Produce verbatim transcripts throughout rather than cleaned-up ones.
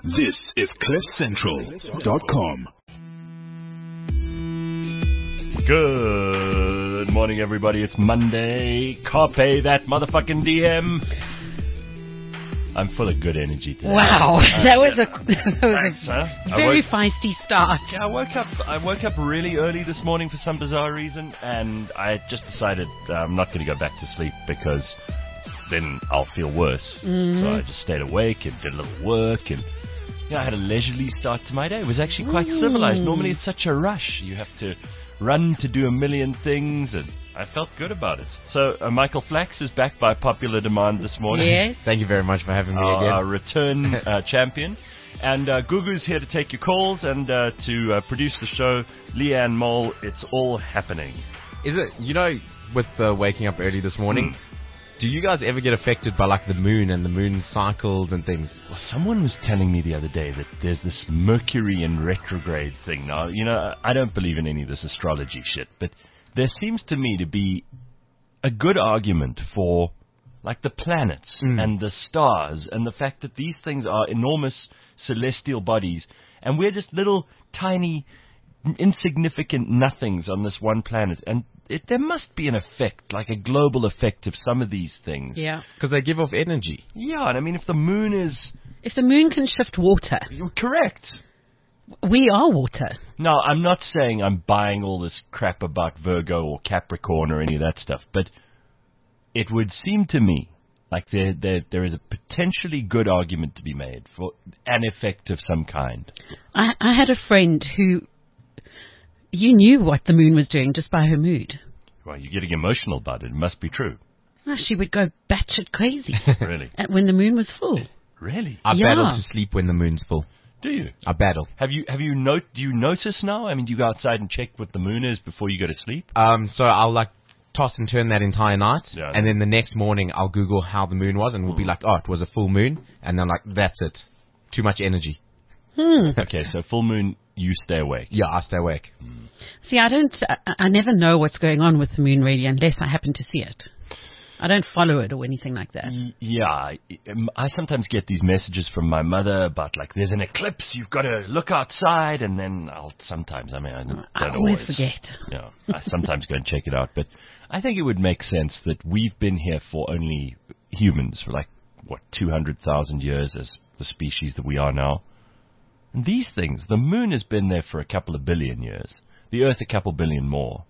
This is cliff central dot com. Good morning, everybody. It's Monday. Copy that motherfucking D M. I'm full of good energy today. Wow, Uh, that was a, that was Thanks, a huh? I very woke- feisty start. Yeah, I woke up. I woke up really early this morning for some bizarre reason, and I just decided uh, I'm not going to go back to sleep because then I'll feel worse. Mm-hmm. So I just stayed awake and did a little work, and you know, I had a leisurely start to my day. It was actually quite Mm. civilized. Normally, it's such a rush. You have to run to do a million things, and I felt good about it. So uh, Michael Flax is back by popular demand this morning. Yes. Thank you very much for having me Our, again. our return uh, champion. And uh, Gugu's here to take your calls and uh, to uh, produce the show. Leanne Mole, it's all happening. Is it, you know, with the waking up early this morning, Mm. do you guys ever get affected by like the moon and the moon cycles and things? Well, someone was telling me the other day that there's this Mercury in retrograde thing. Now, you know, I don't believe in any of this astrology shit, but there seems to me to be a good argument for, like, the planets Mm. and the stars and the fact that these things are enormous celestial bodies, and we're just little, tiny, insignificant nothings on this one planet. And it, there must be an effect, like a global effect of some of these things. Yeah. Because they give off energy. Yeah, and I mean, if the moon is... If the moon can shift water, You're correct. we are water. Now, I'm not saying I'm buying all this crap about Virgo or Capricorn or any of that stuff, but it would seem to me like there, there, there is a potentially good argument to be made for an effect of some kind. I, I had a friend who, you knew what the moon was doing just by her mood. Well, you're getting emotional about it. It must be true. Oh, she would go batshit crazy Really? at- when the moon was full. Really? I Yeah. battle to sleep when the moon's full. Do you? I battle. Have you, have you note, do you notice now? I mean, do you go outside and check what the moon is before you go to sleep? Um, so I'll like toss and turn that entire night, Yeah. and then the next morning I'll Google how the moon was, and we'll be like, oh, it was a full moon, and then like, that's it. Too much energy. Okay, so full moon, you stay awake. Yeah, I stay awake. See, I don't, I, I never know what's going on with the moon really unless I happen to see it. I don't follow it or anything like that. Y- Yeah, I, I sometimes get these messages from my mother about, like, there's an eclipse, you've got to look outside, and then I'll sometimes, I mean, I don't I always, always forget. Yeah, I sometimes go and check it out, but I think it would make sense that we've been here for only humans for, like, what, two hundred thousand years as the species that we are now. And these things, the moon has been there for a couple of billion years, the Earth a couple billion more.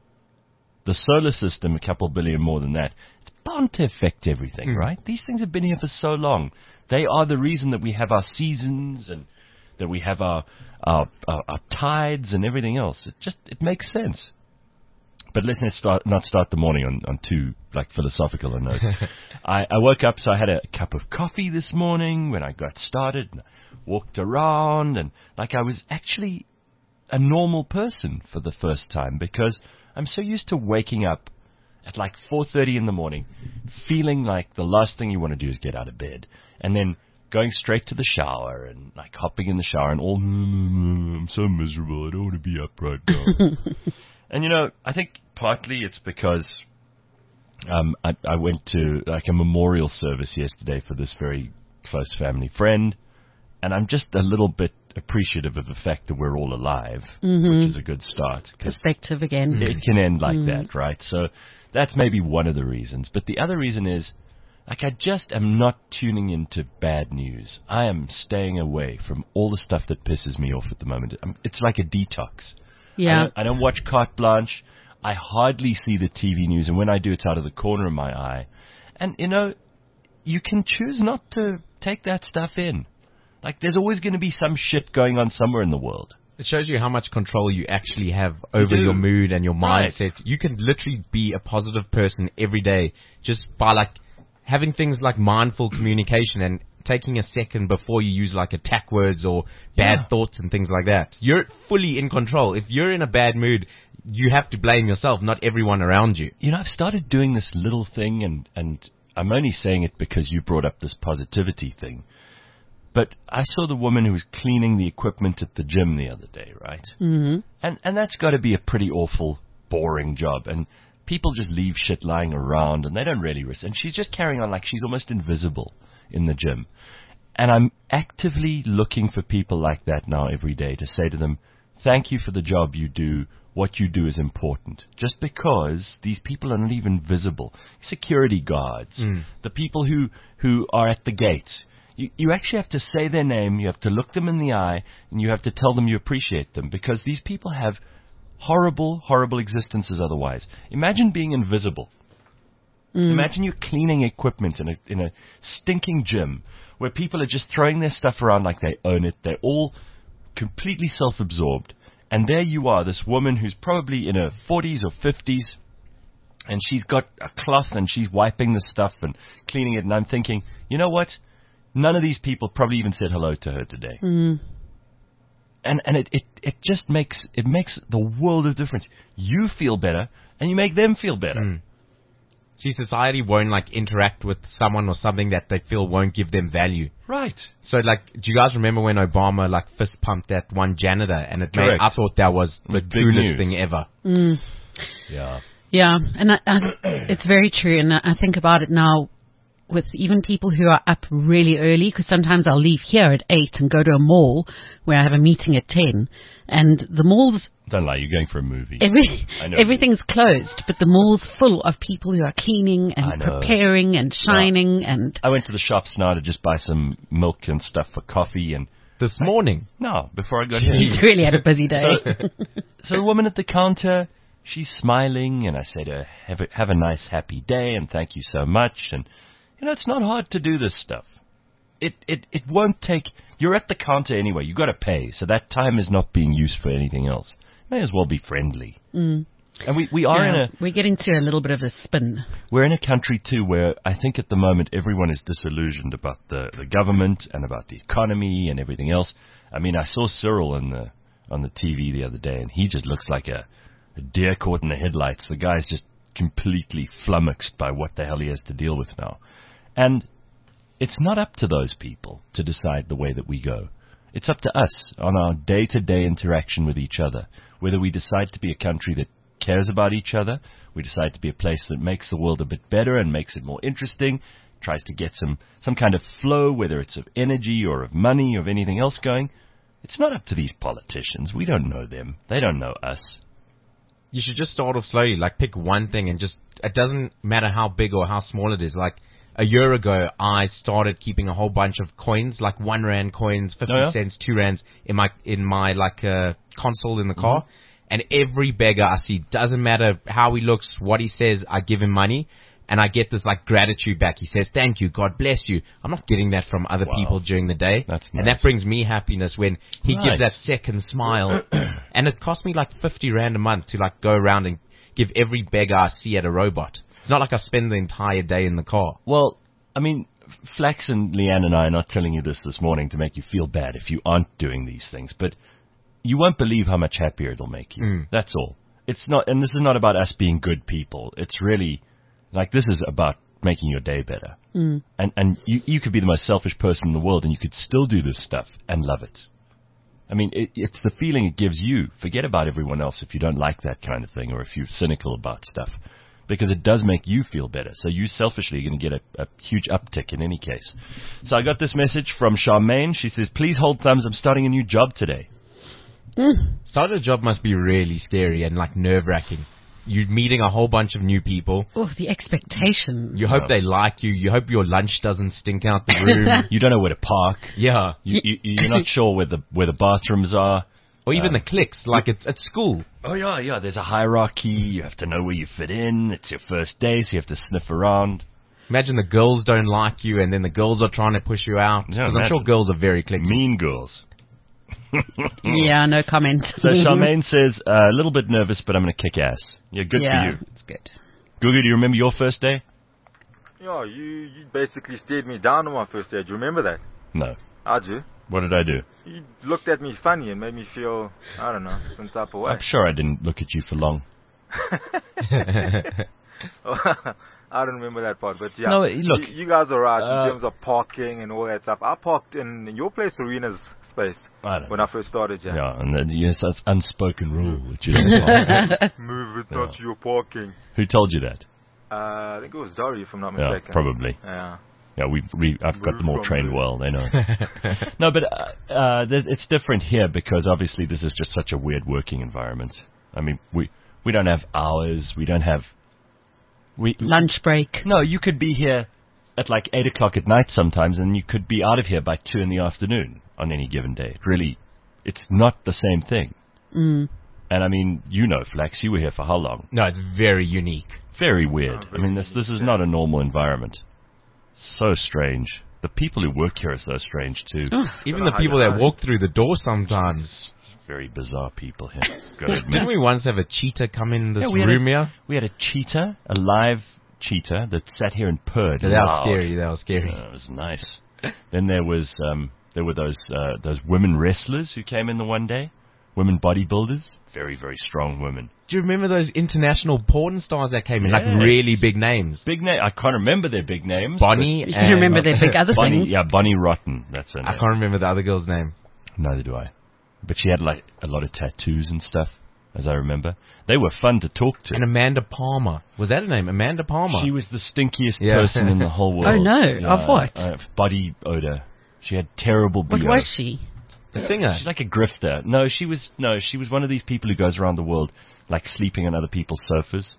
The solar system, a couple billion more than that. It's bound to affect everything, Mm. right? These things have been here for so long. They are the reason that we have our seasons and that we have our our, our, our tides and everything else. It just it makes sense. But let's not start, not start the morning on, on too like philosophical a note. I, I woke up, so I had a cup of coffee this morning when I got started, and walked around, and like I was actually a normal person for the first time because I'm so used to waking up at like four thirty in the morning, feeling like the last thing you want to do is get out of bed, and then going straight to the shower and like hopping in the shower and all, I'm so miserable, I don't want to be up right now. And you know, I think partly it's because um, I, I went to like a memorial service yesterday for this very close family friend, and I'm just a little bit appreciative of the fact that we're all alive, Mm-hmm. which is a good start. 'Cause Perspective again. it can end like that, right? So that's maybe one of the reasons. But the other reason is, like, I just am not tuning into bad news. I am staying away from all the stuff that pisses me off at the moment. I'm, it's like a detox. I Yeah. don't, I don't watch Carte Blanche. I hardly see the T V news, and when I do, it's out of the corner of my eye. And, you know, you can choose not to take that stuff in. Like, there's always going to be some shit going on somewhere in the world. It shows you how much control you actually have over do. your mood and your Right. mindset. You can literally be a positive person every day just by like having things like mindful communication and taking a second before you use like attack words or bad Yeah. thoughts and things like that. You're fully in control. If you're in a bad mood, you have to blame yourself, not everyone around you. You know, I've started doing this little thing, and, and I'm only saying it because you brought up this positivity thing. But I saw the woman who was cleaning the equipment at the gym the other day, right? Mm-hmm. And and that's got to be a pretty awful, boring job. And people just leave shit lying around, and they don't really risk. And she's just carrying on like she's almost invisible in the gym. And I'm actively looking for people like that now every day to say to them, thank you for the job you do. What you do is important. Just because these people are not even visible. Security guards, Mm. the people who, who are at the gate. You, you actually have to say their name, you have to look them in the eye, and you have to tell them you appreciate them, because these people have horrible, horrible existences otherwise. Imagine being invisible. Mm. Imagine you cleaning equipment in a, in a stinking gym where people are just throwing their stuff around like they own it. They're all completely self-absorbed. And there you are, this woman who's probably in her forties or fifties, and she's got a cloth and she's wiping the stuff and cleaning it. And I'm thinking, you know what? None of these people probably even said hello to her today. Mm. And and it, it, it just makes it makes the world of difference. You feel better, and you make them feel better. Mm. See, society won't like interact with someone or something that they feel won't give them value. Right. So, like, do you guys remember when Obama like fist pumped that one janitor, and it made? Correct. I thought that was It was the big coolest news. thing ever. Mm. Yeah. Yeah, and I, I, it's very true. And I, I think about it now with even people who are up really early, because sometimes I'll leave here at eight and go to a mall where I have a meeting at ten, and the malls, Don't lie, you're going for a movie. every, I know. everything's closed, but the mall's full of people who are cleaning I and know. preparing and shining and I went to the shops now to just buy some milk and stuff for coffee, and This morning, no, before I got here. he's really had a busy day. So, so the woman at the counter, she's smiling, and I say to her, have a, have a nice, happy day, and thank you so much. And, you know, it's not hard to do this stuff. It, it, it won't take, you're at the counter anyway, you've got to pay, so that time is not being used for anything else. May as well be friendly. Mm. And we, we are Yeah, in a, we're getting to a little bit of a spin. we're in a country too where I think at the moment everyone is disillusioned about the, the government and about the economy and everything else. I mean, I saw Cyril on the on the T V the other day, and he just looks like a, a deer caught in the headlights. The guy's just completely flummoxed by what the hell he has to deal with now. And it's not up to those people to decide the way that we go. It's up to us on our day-to-day interaction with each other, whether we decide to be a country that cares about each other, we decide to be a place that makes the world a bit better and makes it more interesting, tries to get some, some kind of flow, whether it's of energy or of money or of anything else going. It's not up to these politicians. We don't know them. They don't know us. you should just start off slowly. Like, pick one thing and just, it doesn't matter how big or how small it is. Like, a year ago, I started keeping a whole bunch of coins, like one rand coins, fifty Oh, yeah? cents, two rands, in my, in my, like, uh, console in the car. Mm-hmm. And every beggar I see, doesn't matter how he looks, what he says, I give him money. And I get this, like, gratitude back. He says, thank you, God bless you. I'm not getting that from other Wow. people during the day. That's And nice. that brings me happiness when he Right. gives that second smile. And it cost me, like, fifty rand a month to, like, go around and give every beggar I see at a robot. It's not like I spend the entire day in the car. Well, I mean, Flax and Leanne and I are not telling you this this morning to make you feel bad if you aren't doing these things, but you won't believe how much happier it'll make you. Mm. That's all. It's not, and this is not about us being good people. It's really, like, this is about making your day better. Mm. And and you, you could be the most selfish person in the world, and you could still do this stuff and love it. I mean, it, it's the feeling it gives you. Forget about everyone else if you don't like that kind of thing or if you're cynical about stuff, because it does make you feel better. So you selfishly are going to get a, a huge uptick in any case. So I got this message from Charmaine. She says, please hold thumbs. I'm starting a new job today. Mm. Starting a job must be really scary and, like, nerve-wracking. You're meeting a whole bunch of new people. Oh, the expectation. You hope Yeah. they like you. You hope your lunch doesn't stink out the room. You don't know where to park. Yeah. You, you, you're not sure where the where the bathrooms are. Or even Uh, the cliques, like it's at school. Oh, yeah, yeah. There's a hierarchy. You have to know where you fit in. It's your first day, so you have to sniff around. Imagine the girls don't like you, and then the girls are trying to push you out. Yeah, Because I'm sure imagine. girls are very cliquey. Mean girls. Yeah, no comment. So Charmaine says, uh, a little bit nervous, but I'm going to kick ass. Yeah, good yeah, for you. it's good. Gugu, do you remember your first day? Yeah, you, you basically stared me down on my first day. Do you remember that? No. How'd you? What did I do? You looked at me funny and made me feel, I don't know, some type of way. I'm sure I didn't look at you for long. I don't remember that part, but yeah. No, look. You, you guys are right Uh, in terms of parking and all that stuff. I parked in your place, Arena's space, I don't when know. I first started, yeah. Yeah, and then, yes, that's unspoken rule. That you don't park. Move, it's not your parking. Who told you that? Uh, I think it was Dory, if I'm not Yeah, mistaken. probably. Yeah. Yeah, we we I've got them all From trained the- well. They know. No, but uh, uh, th- it's different here because obviously this is just such a weird working environment. I mean, we we don't have hours. We don't have we Lunch break. No, you could be here at like eight o'clock at night sometimes, and you could be out of here by two in the afternoon on any given day. It really, it's not the same thing. Mm. And I mean, you know, Flax, you were here for how long? No, it's very unique. Very weird. I mean, this this is not a normal environment. So strange. The people who work here are so strange too. Even the people that walk through the door sometimes. Very bizarre people here. Gotta admit. Didn't we once have a cheetah come in this Yeah, we had room a- here? We had a cheetah, a live cheetah that sat here and purred. That was loud. scary. That was scary. Uh, it was nice. Then there was um, there were those uh, those women wrestlers who came in the one day, women bodybuilders, very very strong women. Do you remember those international porn stars that came in? Yes. Like really big names. Big name. I can't remember their big names. Bonnie. You and can remember their big other Bonnie, things. yeah, Bonnie Rotten. That's her name. I can't remember the other girl's name. Neither do I. But she had like a lot of tattoos and stuff, as I remember. They were fun to talk to. And Amanda Palmer. Was that her name? Amanda Palmer. She was the stinkiest Yeah. person in the whole world. Oh, no. Of what? Uh, body odor. She had terrible B O. What was she? a singer. She's like a grifter. No, she was no, she was one of these people who goes around the world like sleeping on other people's sofas.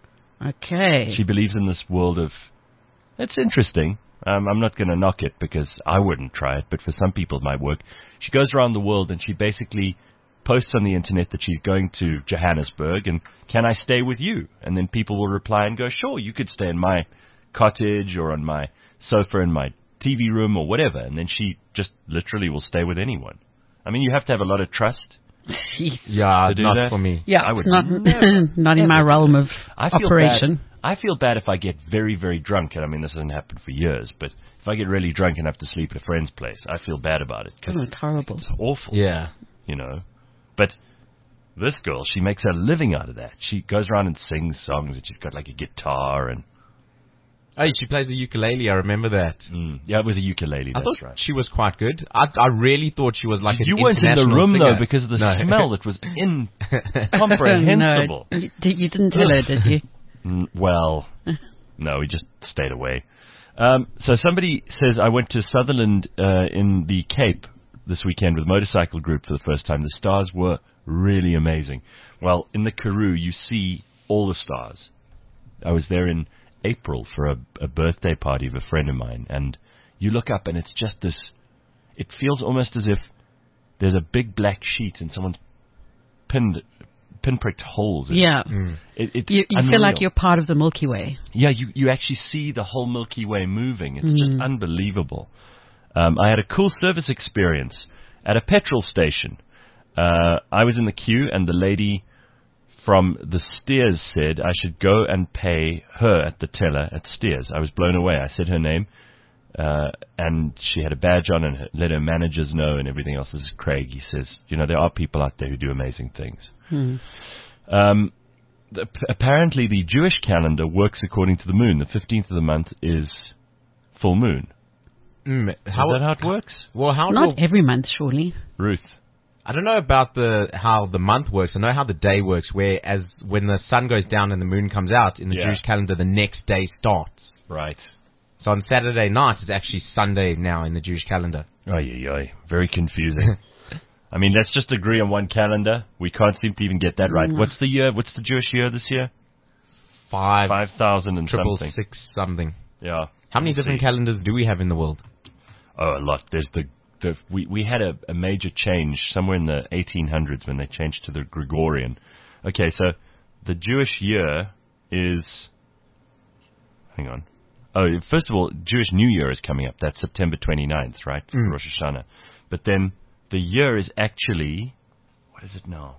Okay. She believes in this world of. It's interesting. Um, I'm not going to knock it because I wouldn't try it, but for some people it might work. She goes around the world and she basically posts on the internet that she's going to Johannesburg and can I stay with you? And then people will reply and go, sure, you could stay in my cottage or on my sofa in my T V room or whatever. And then she just literally will stay with anyone. I mean, you have to have a lot of trust. Jeez. Yeah, to do not that? for me. Yeah, I it's would not never, not in my ever. realm of I feel operation. Bad. I feel bad if I get very, very drunk. And I mean, this hasn't happened for years, but if I get really drunk and have to sleep at a friend's place, I feel bad about it because Oh, it's horrible. it's awful. Yeah. You know. But this girl, she makes a living out of that. She goes around and sings songs, and she's got like a guitar and Oh, she plays the ukulele. I remember that. mm, yeah, it was a ukulele. I That's thought right. she was quite good. I, I really thought she was like an You weren't in the international room singer. though because of the No. smell. It was incomprehensible. No, you, you didn't tell her, did you? Mm, well, no, we just stayed away. Um, so somebody says I went to Sutherland uh, in the Cape this weekend with a motorcycle group for the first time. The stars were really amazing. Well, in the Karoo, you see all the stars. I was there in April for a, a birthday party of a friend of mine, and you look up and it's just this. It feels almost as if there's a big black sheet and someone's pinned, pinpricked holes. in it. Yeah. It, it's You, you feel unreal. like you're part of the Milky Way. Yeah, you, you actually see the whole Milky Way moving. It's just unbelievable. Um, I had a cool service experience at a petrol station. Uh, I was in the queue, and the lady from the Steers said I should go and pay her at the teller at Steers. I was blown away. I said her name, uh, and she had a badge on and let her managers know and everything else. This is Craig. He says, you know, there are people out there who do amazing things. Um, the, apparently, the Jewish calendar works according to the moon. The fifteenth of the month is full moon. Mm, Is how, that how it works? well, how Not do, every month, surely. Ruth. I don't know about the how the month works. I know how the day works. Whereas when the sun goes down and the moon comes out in the Yeah. Jewish calendar, the next day starts. Right. So on Saturday night, it's actually Sunday now in the Jewish calendar. Ay, ay, ay. Very confusing. I mean, let's just agree on one calendar. We can't seem to even get that right. What's the year? What's the Jewish year this year? Five, Five thousand and triple something. six something. Yeah. How many Let's different see. calendars do we have in the world? Oh, a lot. There's the, the we we had a, a major change somewhere in the eighteen hundreds when they changed to the Gregorian. Okay, so the Jewish year is. Hang on. Oh, first of all, Jewish New Year is coming up. That's September twenty-ninth, right? Mm. Rosh Hashanah. But then the year is actually. What is it now?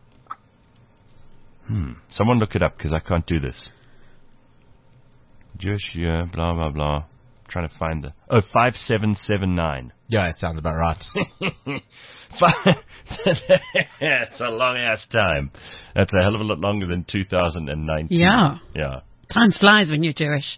Hmm. Someone look it up because I can't do this. Jewish year, blah, blah, blah. Trying to find the. Oh, five seven seven nine. Yeah, it sounds about right. Five. It's a long ass time. That's a hell of a lot longer than two thousand nineteen. Yeah. Yeah. Time flies when you're Jewish.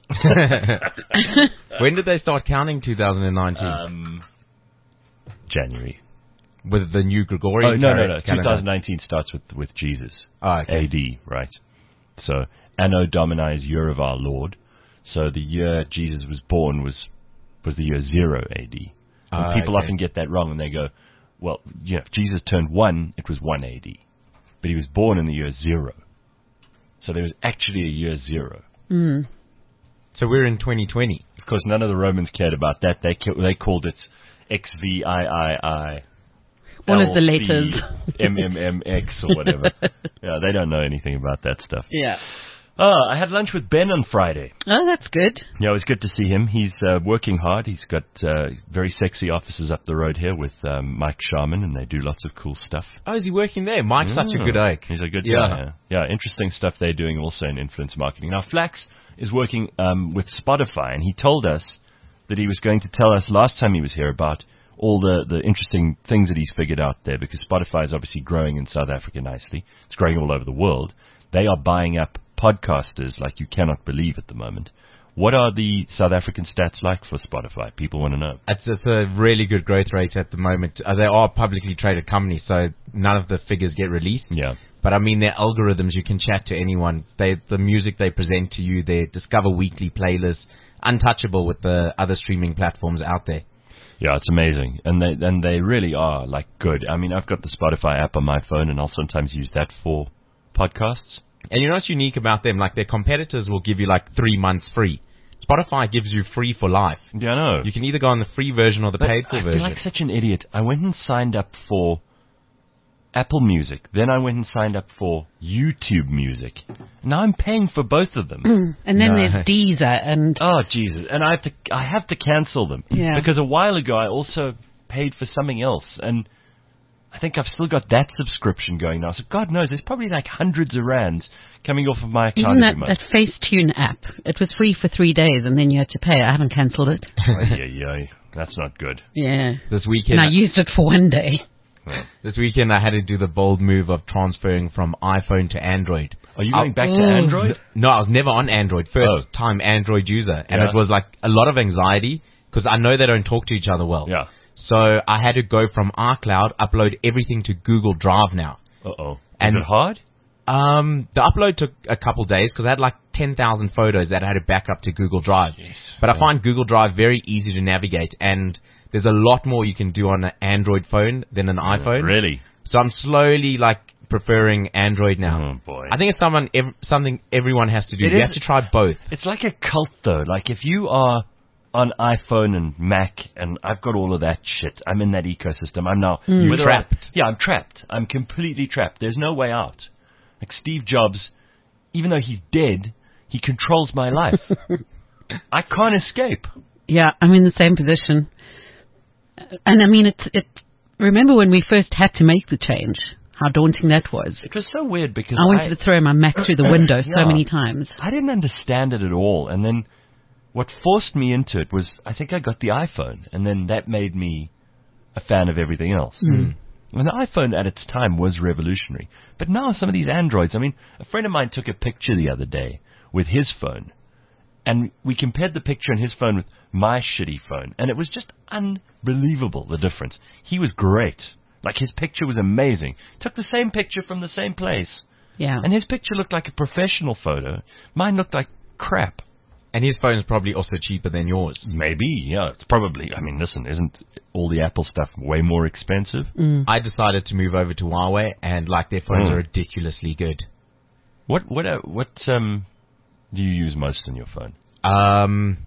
When did they start counting two thousand nineteen? Um, January. With the new Gregorian Oh, no, no, cal- no. calendar? twenty nineteen starts with, with Jesus. Oh, okay. A D, right. So, Anno Domini is year of our Lord. So the year Jesus was born was was the year zero A D. And Ah, people okay. often get that wrong, and they go, well, you know, if Jesus turned one, it was one A D. But he was born in the year zero. So there was actually a year zero. Mm. So we're in twenty twenty. Of course, none of the Romans cared about that. They ca- they called it X V I I I. All of the L C, letters. M M M X or whatever. Yeah, they don't know anything about that stuff. Yeah. Oh, I had lunch with Ben on Friday. Oh, that's good. Yeah, it was good to see him. He's uh, working hard. He's got uh, very sexy offices up the road here with um, Mike Sharman, and they do lots of cool stuff. Oh, is he working there? Mike's such a Yeah. good oak. He's a good Yeah. guy. Yeah. yeah, interesting stuff they're doing also in influence marketing. Now, Flax is working um, with Spotify, and he told us that he was going to tell us last time he was here about all the, the interesting things that he's figured out there, because Spotify is obviously growing in South Africa nicely. It's growing all over the world. They are buying up podcasters like you cannot believe at the moment. What are the South African stats like for Spotify? People want to know. It's, it's a really good growth rate at the moment. Uh, they are a publicly traded company, so none of the figures get released. Yeah. But I mean, their algorithms, you can chat to anyone. They, the music they present to you, their Discover Weekly playlists, untouchable with the other streaming platforms out there. Yeah, it's amazing. And they and they really are, like, good. I mean, I've got the Spotify app on my phone, and I'll sometimes use that for podcasts. And you know what's unique about them? Like, their competitors will give you like three months free. Spotify gives you free for life. Yeah, I know. You can either go on the free version or the But paid for I version. feel like such an idiot. I went and signed up for Apple Music. Then I went and signed up for YouTube Music. Now I'm paying for both of them. And then No. there's Deezer and Oh, Jesus. And I have to I have to cancel them. Yeah. Because a while ago I also paid for something else. And I think I've still got that subscription going now. So God knows, there's probably like hundreds of rands coming off of my account even that, every month. that Facetune app. It was free for three days and then you had to pay. I haven't cancelled it. Ay, ay, ay. That's not good. Yeah. This weekend, And I used it for one day. this weekend I had to do the bold move of transferring from iPhone to Android. Are you going I'll- back to Oh. Android? No, I was never on Android. First Oh. time Android user. And Yeah. it was like a lot of anxiety because I know they don't talk to each other well. Yeah. So I had to go from iCloud, upload everything to Google Drive now. Uh-oh. Is And- it hard? Um, the upload took a couple days because I had like ten thousand photos that I had to back up to Google Drive. Jeez. But I find Google Drive very easy to navigate, and there's a lot more you can do on an Android phone than an iPhone. Really? So I'm slowly like preferring Android now. Oh, boy. I think it's someone, ev- something everyone has to do. It you is- have to try both. It's like a cult, though. Like, if you are on iPhone and Mac, and I've got all of that shit, I'm in that ecosystem. I'm now You're whether I- trapped. yeah, I'm trapped. I'm completely trapped. There's no way out. Like Steve Jobs, even though he's dead, he controls my life. I can't escape. Yeah, I'm in the same position. And I mean, it's, it, remember when we first had to make the change? How daunting that was. It was so weird because I wanted to throw my Mac through the window so Yeah. many times. I didn't understand it at all. And then what forced me into it was, I think I got the iPhone, and then that made me a fan of everything else. Mm. And the iPhone at its time was revolutionary. But now some of these Androids, I mean, a friend of mine took a picture the other day with his phone, and we compared the picture on his phone with my shitty phone, and it was just unbelievable, the difference. He was great. Like, his picture was amazing. Took the same picture from the same place. Yeah. And his picture looked like a professional photo. Mine looked like crap. And his phone's probably also cheaper than yours. Maybe, yeah. It's probably, I mean, listen, isn't all the Apple stuff way more expensive? I decided to move over to Huawei, and like their phones Mm. are ridiculously good. What, what, uh, what, um, do you use most on your phone? Um,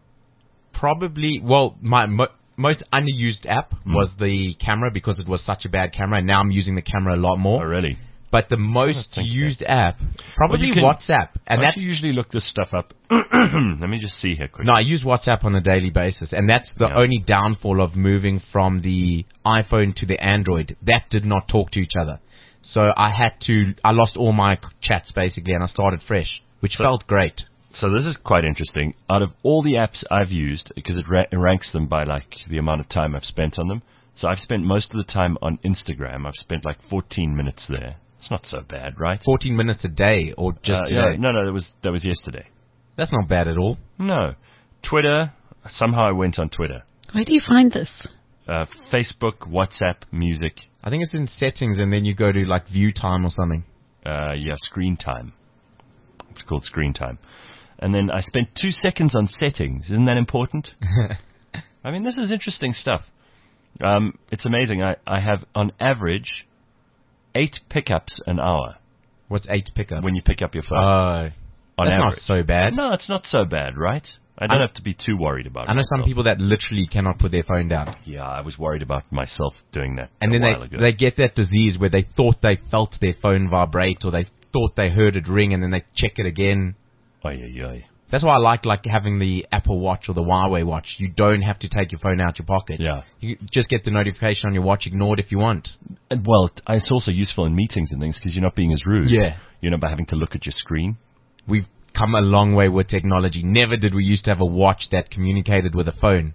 probably, well, my mo- most underused app Mm. was the camera because it was such a bad camera, and now I'm using the camera a lot Oh, more. really? But the most think used app, probably you can- WhatsApp. And Why don't that's, you usually look this stuff up? Let me just see here quickly. no, I use WhatsApp on a daily basis, and that's the Yeah. only downfall of moving from the iPhone to the Android. That did not talk to each other. So I had to, I lost all my chats basically, and I started fresh, which So- felt great. So this is quite interesting. Out of all the apps I've used, because it, ra- it ranks them by like the amount of time I've spent on them. So I've spent most of the time on Instagram. I've spent like fourteen minutes there. It's not so bad, right? fourteen minutes a day, or just Uh, today. No, no, that was that was yesterday. That's not bad at all. No, Twitter. Somehow I went on Twitter. Where do you find this? Uh, Facebook, WhatsApp, music. I think it's in settings, and then you go to like view time or something. Uh, yeah, screen time. It's called screen time. And then I spent two seconds on settings. Isn't that important? I mean, this is interesting stuff. Um, it's amazing. I, I have, on average, eight pickups an hour. What's eight pickups? When you pick up your phone. Oh, on that's average. not so bad. No, it's not so bad, right? I don't I- have to be too worried about it. I know some people that literally cannot put their phone down. Yeah, I was worried about myself doing that And a then while they ago. they get that disease where they thought they felt their phone vibrate or they thought they heard it ring and then they check it again. Oy, oy, oy. That's why I like like having the Apple Watch or the Huawei Watch. You don't have to take your phone out your pocket. Yeah. You just get the notification on your watch, ignore it if you want. And, well, t- it's also useful in meetings and things because you're not being as rude. Yeah. You're not having to look at your screen. We've come a long way with technology. Never did we used to have a watch that communicated with a phone.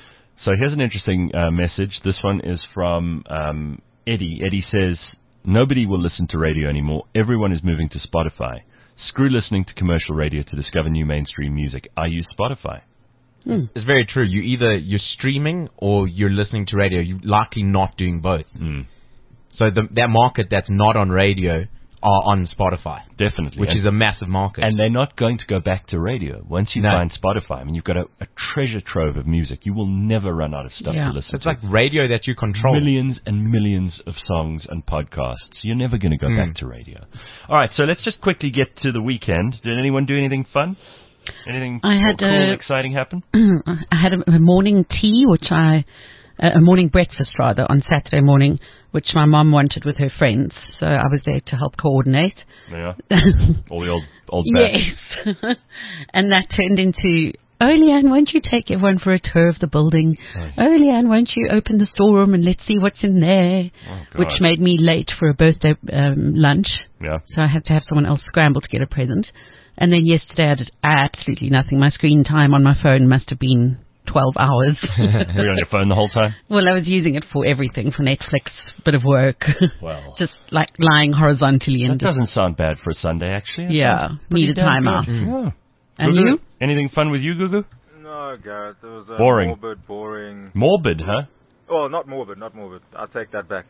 So here's an interesting uh, message. This one is from um, Eddie. Eddie says, nobody will listen to radio anymore. Everyone is moving to Spotify. Screw listening to commercial radio to discover new mainstream music. I use Spotify. It's very true. You either you're streaming or you're listening to radio. You're likely not doing both. Mm, So the, that market that's not on radio are on Spotify, definitely. which and, is a massive market. and they're not going to go back to radio. Once you No. find Spotify, I mean, you've got a, a treasure trove of music. You will never run out of stuff Yeah. to listen it's to. like radio that you control. Millions and millions of songs and podcasts. You're never going to go Hmm. back to radio. All right, so let's just quickly get to the weekend. Did anyone do anything fun? Anything I had, cool, uh, exciting happen? I had a, a morning tea, which I, uh, a morning breakfast rather, on Saturday morning, which my mum wanted with her friends. So I was there to help coordinate. Yeah, all the old old batch. Yes. And that turned into, oh, Leanne, won't you take everyone for a tour of the building? Right. Oh, Leanne, won't you open the storeroom and let's see what's in there? Oh, God. Which made me late for a birthday um, lunch. Yeah. So I had to have someone else scramble to get a present. And then yesterday I did absolutely nothing. My screen time on my phone must have been twelve hours. Were you on your phone the whole time? Well, I was using it for everything, for Netflix, bit of work. Well, Just like lying horizontally that and just, doesn't sound bad for a Sunday, actually. That yeah, sounds pretty need a damn time good. out. Yeah. And Gugu, you? Anything fun with you, Gugu? No, Gareth, it was uh, Boring. morbid, boring. Morbid, huh? Well, not morbid, not morbid. I'll take that back.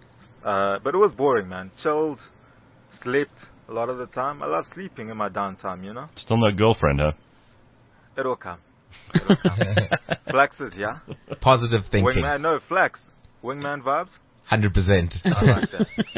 Uh, but it was boring, man. Chilled, slept a lot of the time. I love sleeping in my downtime, you know? Still no girlfriend, huh? It'll come. It'll come. Flax is, yeah? Positive thinking. Wingman, no, Flax. Wingman vibes? one hundred percent. I like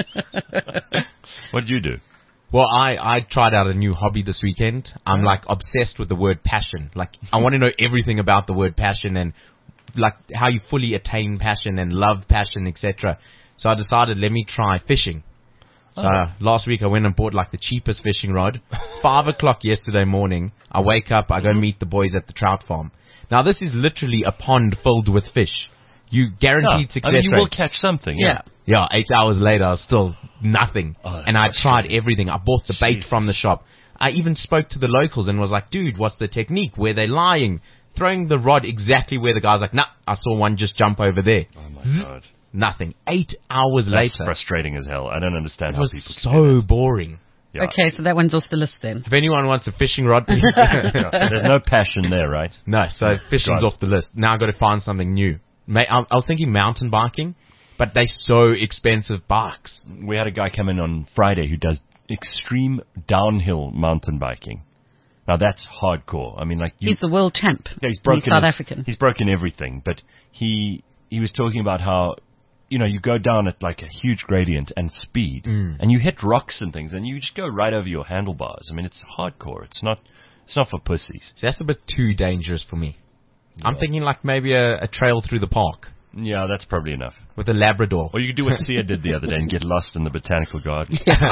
that. What did you do? Well, I, I tried out a new hobby this weekend. I'm like obsessed with the word passion. Like I want to know everything about the word passion and like how you fully attain passion and love passion, et cetera. So I decided let me try fishing. So uh, last week I went and bought like the cheapest fishing rod. Five o'clock yesterday morning, I wake up, I go meet the boys at the trout farm. Now this is literally a pond filled with fish. You guaranteed Yeah. success I mean, you will rates. catch something, Yeah. yeah. Yeah, eight hours later, I was still nothing. Oh, that's and I tried frustrating. everything. I bought the bait Jesus. from the shop. I even spoke to the locals and was like, dude, what's the technique? Where they lying? Throwing the rod exactly where the guy's like, nah, I saw one just jump over there. Oh, my God. Nothing. Eight hours That's later. frustrating as hell. I don't understand It how was people can do so boring. that. Yeah. Okay, so that one's off the list then. If anyone wants a fishing rod, please. Yeah. There's no passion there, right? No, so fishing's Got it. off the list. Now I've got to find something new. May- I I was thinking mountain biking, but they're so expensive bikes. We had a guy come in on Friday who does extreme downhill mountain biking. Now that's hardcore. I mean, like you, He's the world champ. yeah, he's broken. He's South his- African. He's broken everything. But he he was talking about how, you know, you go down at like a huge gradient and speed, Mm. and you hit rocks and things, and you just go right over your handlebars. I mean, it's hardcore. It's not it's not for pussies. So that's a bit too dangerous for me. I'm Yeah. thinking like maybe a, a trail through the park Yeah, that's probably enough. with a Labrador. Or you could do what Sia did the other day and get lost in the botanical garden.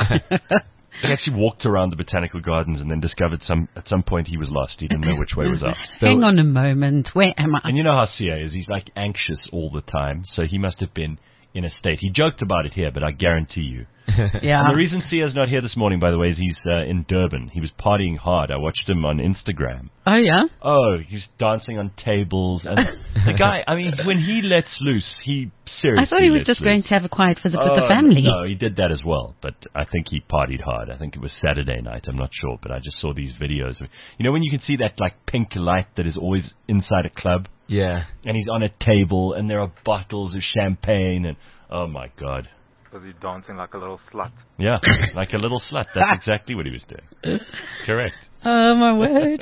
He actually walked around the botanical gardens and then discovered some at some point he was lost. He didn't know which way was up. Hang on a moment. Where am I? And you know how Sia is. He's like anxious all the time. So he must have been in a state. He joked about it here, but I guarantee you. Yeah. And the reason Sia's not here this morning, by the way, is he's uh, in Durban. He was partying hard. I watched him on Instagram. Oh, yeah? Oh, he's dancing on tables. And the guy, I mean, when he lets loose, he seriously I thought he was lets just going loose. to have a quiet visit with Oh, the family. No, he did that as well, but I think he partied hard. I think it was Saturday night. I'm not sure, but I just saw these videos. You know when you can see that like pink light that is always inside a club, Yeah. and he's on a table, and there are bottles of champagne, and oh my God. Was he dancing like a little slut? Yeah, like a little slut. That's exactly what he was doing. Correct. Oh, my word.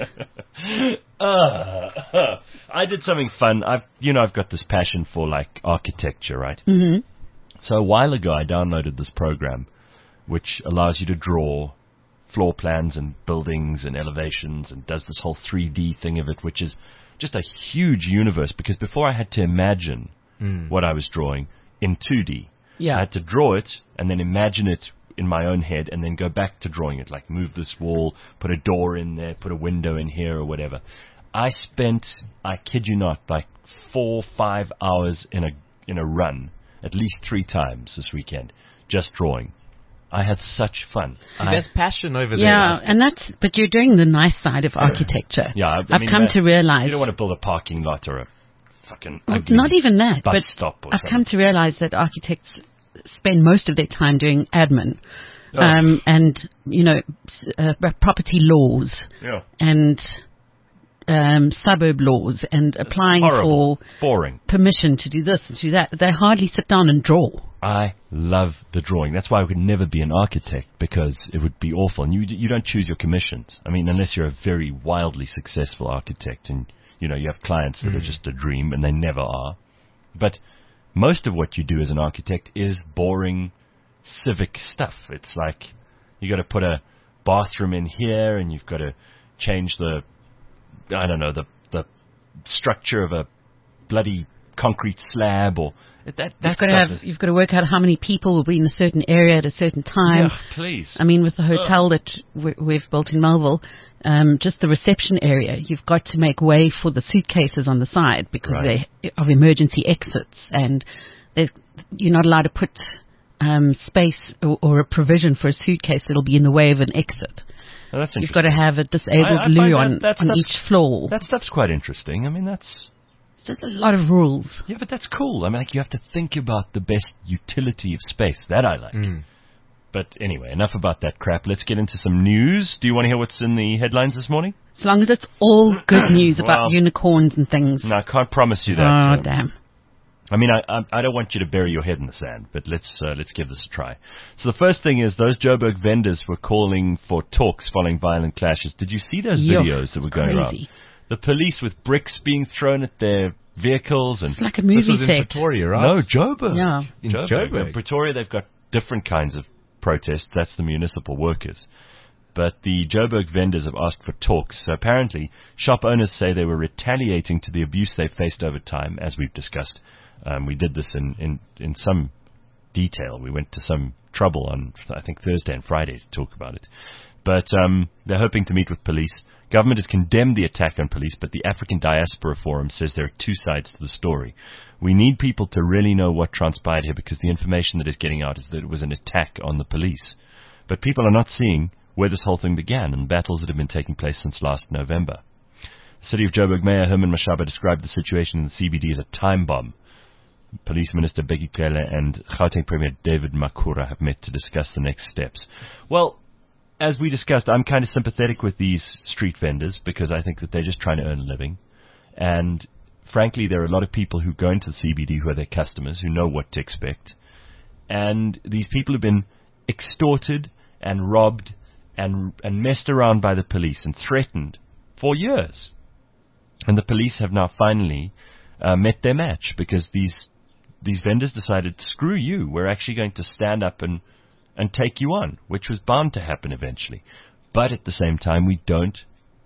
uh, I did something fun. I've, you know, I've got this passion for like architecture, right? Mm-hmm. So a while ago, I downloaded this program, which allows you to draw floor plans and buildings and elevations, and does this whole three D thing of it, which is just a huge universe. Because before I had to imagine mm. what I was drawing in two D. Yeah. I had to draw it and then imagine it in my own head and then go back to drawing it, like move this wall, put a door in there, put a window in here or whatever. I spent, I kid you not, like four, five hours in a in a run, at least three times this weekend, just drawing. I had such fun. See, I, there's passion over there. Yeah, and that's, but you're doing the nice side of architecture. Yeah, I, I I've mean, come uh, to realize. You don't want to build a parking lot or a fucking Well, ugly not even that, bus but stop or I've something. come to realize that architects spend most of their time doing admin, Oh. um, and you know, s- uh, property laws Yeah. and um, suburb laws and applying Horrible. for It's boring. permission to do this and do that. They hardly sit down and draw. I love the drawing. That's why I could never be an architect, because it would be awful. And you you don't choose your commissions. I mean, unless you're a very wildly successful architect and, you know, you have clients that mm. are just a dream, and they never are. But most of what you do as an architect is boring civic stuff. It's like you got to put a bathroom in here, and you've got to change the, I don't know, the the structure of a bloody concrete slab, or that. that You've got to have. is, You've got to work out how many people will be in a certain area at a certain time. Yeah, please. I mean, with the hotel that we- we've built in Melville, um, just the reception area, you've got to make way for the suitcases on the side because Right. they of emergency exits, and they- you're not allowed to put um, space or, or a provision for a suitcase that'll be in the way of an exit. Well, that's You've got to have a disabled I- I loo find that- on, that's- on that's- each floor. That stuff's quite interesting. I mean, that's... It's just a lot of rules. Yeah, but that's cool. I mean, like, you have to think about the best utility of space. That I like. Mm. But anyway, enough about that crap. Let's get into some news. Do you want to hear what's in the headlines this morning? As long as it's all good news about Well, unicorns and things. No, I can't promise you that. Oh, um, damn. I mean, I, I I don't want you to bury your head in the sand, but let's uh, let's give this a try. So the first thing is those Joburg vendors were calling for talks following violent clashes. Did you see those Yuck, videos that were it's going crazy. around? The police with bricks being thrown at their vehicles, and It's like a This movie was in set. Pretoria, right? no, Joburg. Yeah. In Joburg. Joburg. In Pretoria, they've got different kinds of protests. That's the municipal workers. But the Joburg vendors have asked for talks. So apparently, shop owners say they were retaliating to the abuse they faced over time, as we've discussed. Um, we did this in, in, in some detail. We went to some trouble on, I think, Thursday and Friday to talk about it. But um, they're hoping to meet with police. Government has condemned the attack on police, but the African Diaspora Forum says there are two sides to the story. We need people to really know what transpired here, because the information that is getting out is that it was an attack on the police. But people are not seeing where this whole thing began and battles that have been taking place since last November. The City of Joburg Mayor Herman Mashaba described the situation in the C B D as a time bomb. Police Minister Bheki Cele and Gauteng Premier David Makura have met to discuss the next steps. Well, as we discussed, I'm kind of sympathetic with these street vendors because I think that they're just trying to earn a living. And frankly, there are a lot of people who go into the C B D who are their customers, who know what to expect. And these people have been extorted and robbed and and messed around by the police and threatened for years. And the police have now finally uh, met their match, because these these vendors decided, screw you, we're actually going to stand up and, and take you on, which was bound to happen eventually. But at the same time, we don't,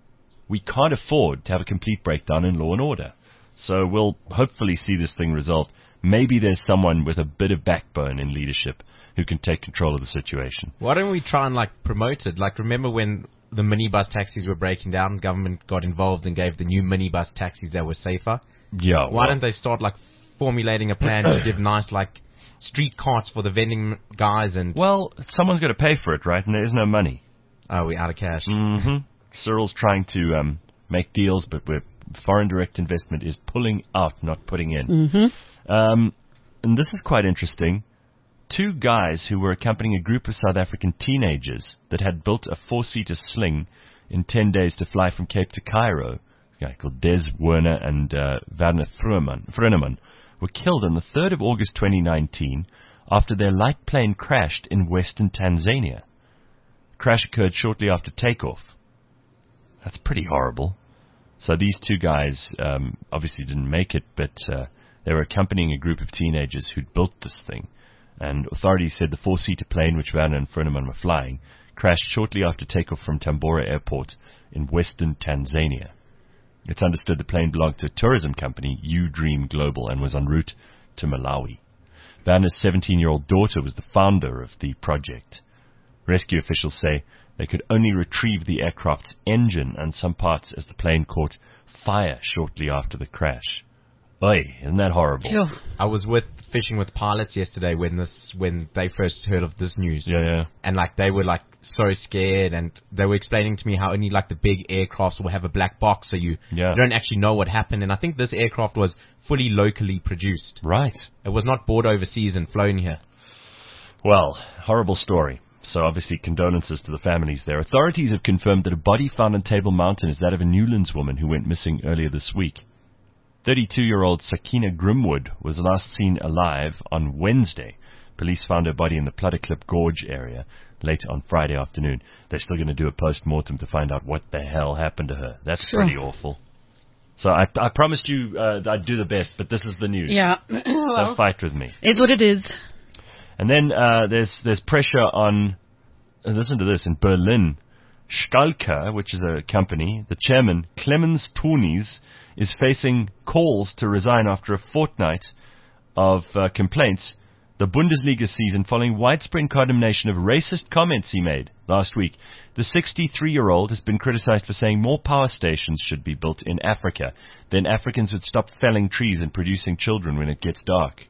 we can't afford to have a complete breakdown in law and order. So we'll hopefully see this thing resolved. Maybe there's someone with a bit of backbone in leadership who can take control of the situation. Why don't we try and like promote it? Like, remember when the minibus taxis were breaking down, government got involved and gave the new minibus taxis that were safer? Yeah. Why don't they start like formulating a plan to give nice like street carts for the vending guys and... Well, someone's got to pay for it, right? And there's no money. Oh, we're out of cash. Mm-hmm. Cyril's trying to um, make deals, but we're, foreign direct investment is pulling out, not putting in. Mm-hmm. Um, and this is quite interesting. Two guys who were accompanying a group of South African teenagers that had built a four-seater sling in ten days to fly from Cape to Cairo, a guy called Des Werner and uh, Werner Fruneman, were killed on the third of August twenty nineteen after their light plane crashed in western Tanzania. Crash occurred shortly after takeoff. That's pretty horrible. So these two guys um, obviously didn't make it, but uh, they were accompanying a group of teenagers who'd built this thing. And authorities said the four-seater plane, which Werner and Froneman were flying, crashed shortly after takeoff from Tambora Airport in western Tanzania. It's understood the plane belonged to a tourism company, U-Dream Global, and was en route to Malawi. Werner's seventeen-year-old daughter was the founder of the project. Rescue officials say they could only retrieve the aircraft's engine and some parts as the plane caught fire shortly after the crash. Oy, isn't that horrible? Sure. I was with fishing with pilots yesterday when this when they first heard of this news. Yeah, yeah. And like they were like so scared, and they were explaining to me how only like the big aircrafts will have a black box, so you, Yeah. you don't actually know what happened. And I think this aircraft was fully locally produced. Right. It was not bought overseas and flown here. Well, horrible story. So obviously condolences to the families there. Authorities have confirmed that a body found on Table Mountain is that of a Newlands woman who went missing earlier this week. thirty-two-year-old Sakina Grimwood was last seen alive on Wednesday. Police found her body in the Plutterklip Gorge area late on Friday afternoon. They're still going to do a post-mortem to find out what the hell happened to her. That's Sure. pretty awful. So I, I promised you uh, I'd do the best, but this is the news. Yeah. Don't Well, fight with me. it's what it is. And then uh, there's there's pressure on, uh, listen to this, in Berlin, Skalka, which is a company, the chairman, Clemens Tunis, is facing calls to resign after a fortnight of uh, complaints the Bundesliga season following widespread condemnation of racist comments he made last week. The sixty-three-year-old has been criticized for saying more power stations should be built in Africa. Then Africans would stop felling trees and producing children when it gets dark.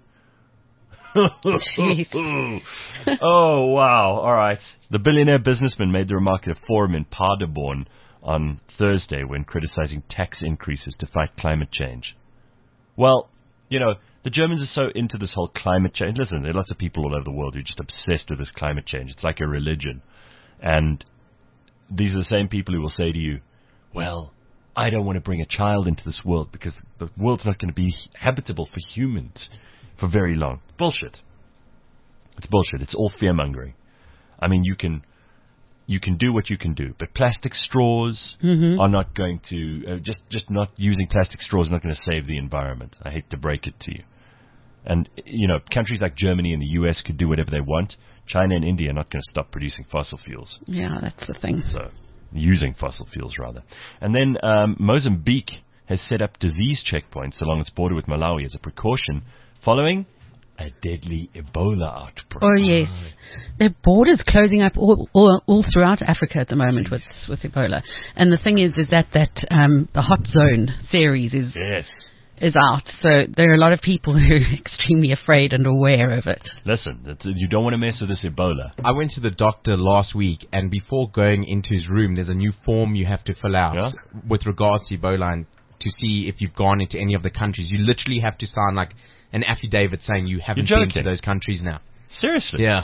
Jeez. Oh, wow. All right. The billionaire businessman made the remark at a forum in Paderborn on Thursday when criticizing tax increases to fight climate change. Well, you know, the Germans are so into this whole climate change. Listen, there are lots of people all over the world who are just obsessed with this climate change. It's like a religion. And these are the same people who will say to you, well, I don't want to bring a child into this world because the world's not going to be habitable for humans for very long. Bullshit. It's bullshit. It's all fear-mongering. I mean, you can you can do what you can do, but plastic straws Mm-hmm. are not going to, uh, just, just not using plastic straws is not going to save the environment. I hate to break it to you. And, you know, countries like Germany and the U S could do whatever they want. China and India are not going to stop producing fossil fuels. Yeah, that's the thing. So, using fossil fuels, rather. And then um, Mozambique has set up disease checkpoints along its border with Malawi as a precaution following a deadly Ebola outbreak. Oh, yes. Their borders closing up all, all, all throughout Africa at the moment with, with Ebola. And the thing is, is that, that um, the Hot Zone series is Yes. is out. So there are a lot of people who are extremely afraid and aware of it. Listen, it's, you don't want to mess with this Ebola. I went to the doctor last week, and before going into his room, there's a new form you have to fill out Yeah? with regards to Ebola and to see if you've gone into any of the countries. You literally have to sign like an affidavit saying you haven't You're been joking. to those countries now. Seriously? Yeah.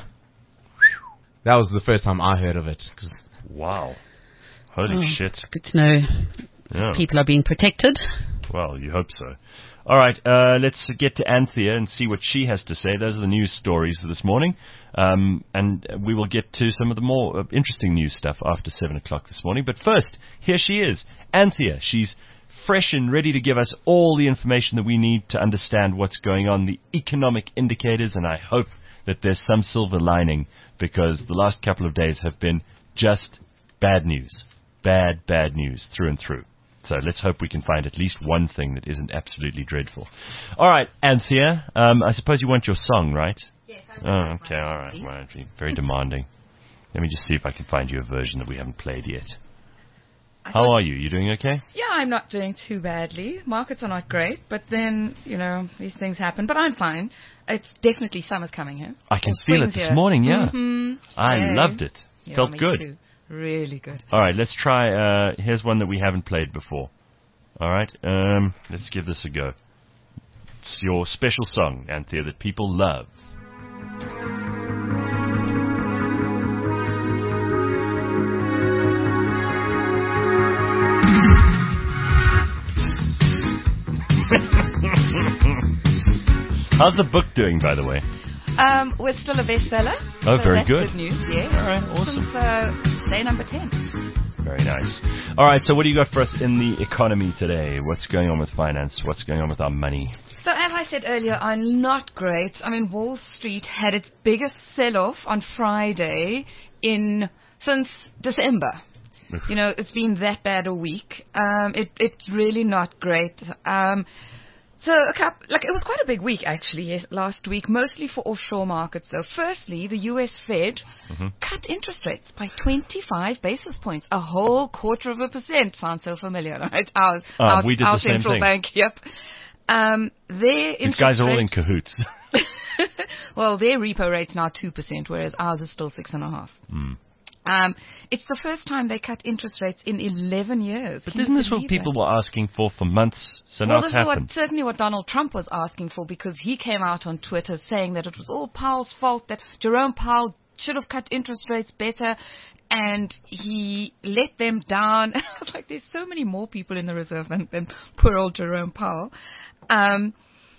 That was the first time I heard of it. 'Cause Wow. Holy Oh, shit. It's good to know Yeah. people are being protected. Well, you hope so. All right, uh, let's get to Anthea and see what she has to say. Those are the news stories for this morning. Um, and we will get to some of the more uh, interesting news stuff after seven o'clock this morning. But first, here she is, Anthea. She's fresh and ready to give us all the information that we need to understand what's going on, the economic indicators, and I hope that there's some silver lining, because the last couple of days have been just bad news. Bad, bad news through and through. So let's hope we can find at least one thing that isn't absolutely dreadful. All right, Anthea, um, I suppose you want your song, right? Yes. Oh, okay, all right. Well, very demanding. Let me just see if I can find you a version that we haven't played yet. I How thought- are you? You doing okay? Yeah, I'm not doing too badly. Markets are not great, but then, you know, these things happen. But I'm fine. It's definitely summer's coming here. I can Or feel it spring's this here. morning, yeah. Mhm. I Yeah. loved it. Yeah, Felt me good. too. Really good. All right, let's try. Uh, here's one that we haven't played before. All right, um, let's give this a go. It's your special song, Anthea, that people love. How's the book doing, by the way? Um, we're still a bestseller. Oh, so very that's good. good news, yes. All right, awesome. Since uh, day number ten. Very nice. All right, so what do you got for us in the economy today? What's going on with finance? What's going on with our money? So as I said earlier, I'm not great. I mean, Wall Street had its biggest sell-off on Friday in since December. You know, it's been that bad a week. Um, it, it's really not great. Um, so, a couple, like, it was quite a big week, actually, yes, last week, mostly for offshore markets, though. Firstly, the U S Fed mm-hmm. cut interest rates by twenty-five basis points, a whole quarter of a percent. Sounds so familiar, right? Our, oh, our, we did our the same central thing. bank, yep. Um, their These guys are all in rate, cahoots. well, their repo rate's now two percent, whereas ours is still six point five. Mm. Um, it's the first time they cut interest rates in eleven years. But Can isn't you this what believe people that? were asking for for months? So well, now this it's is what, happened. certainly what Donald Trump was asking for, because he came out on Twitter saying that it was all Powell's fault, that Jerome Powell should have cut interest rates better, and he let them down. I was like, there's so many more people in the reserve than, than poor old Jerome Powell. Um,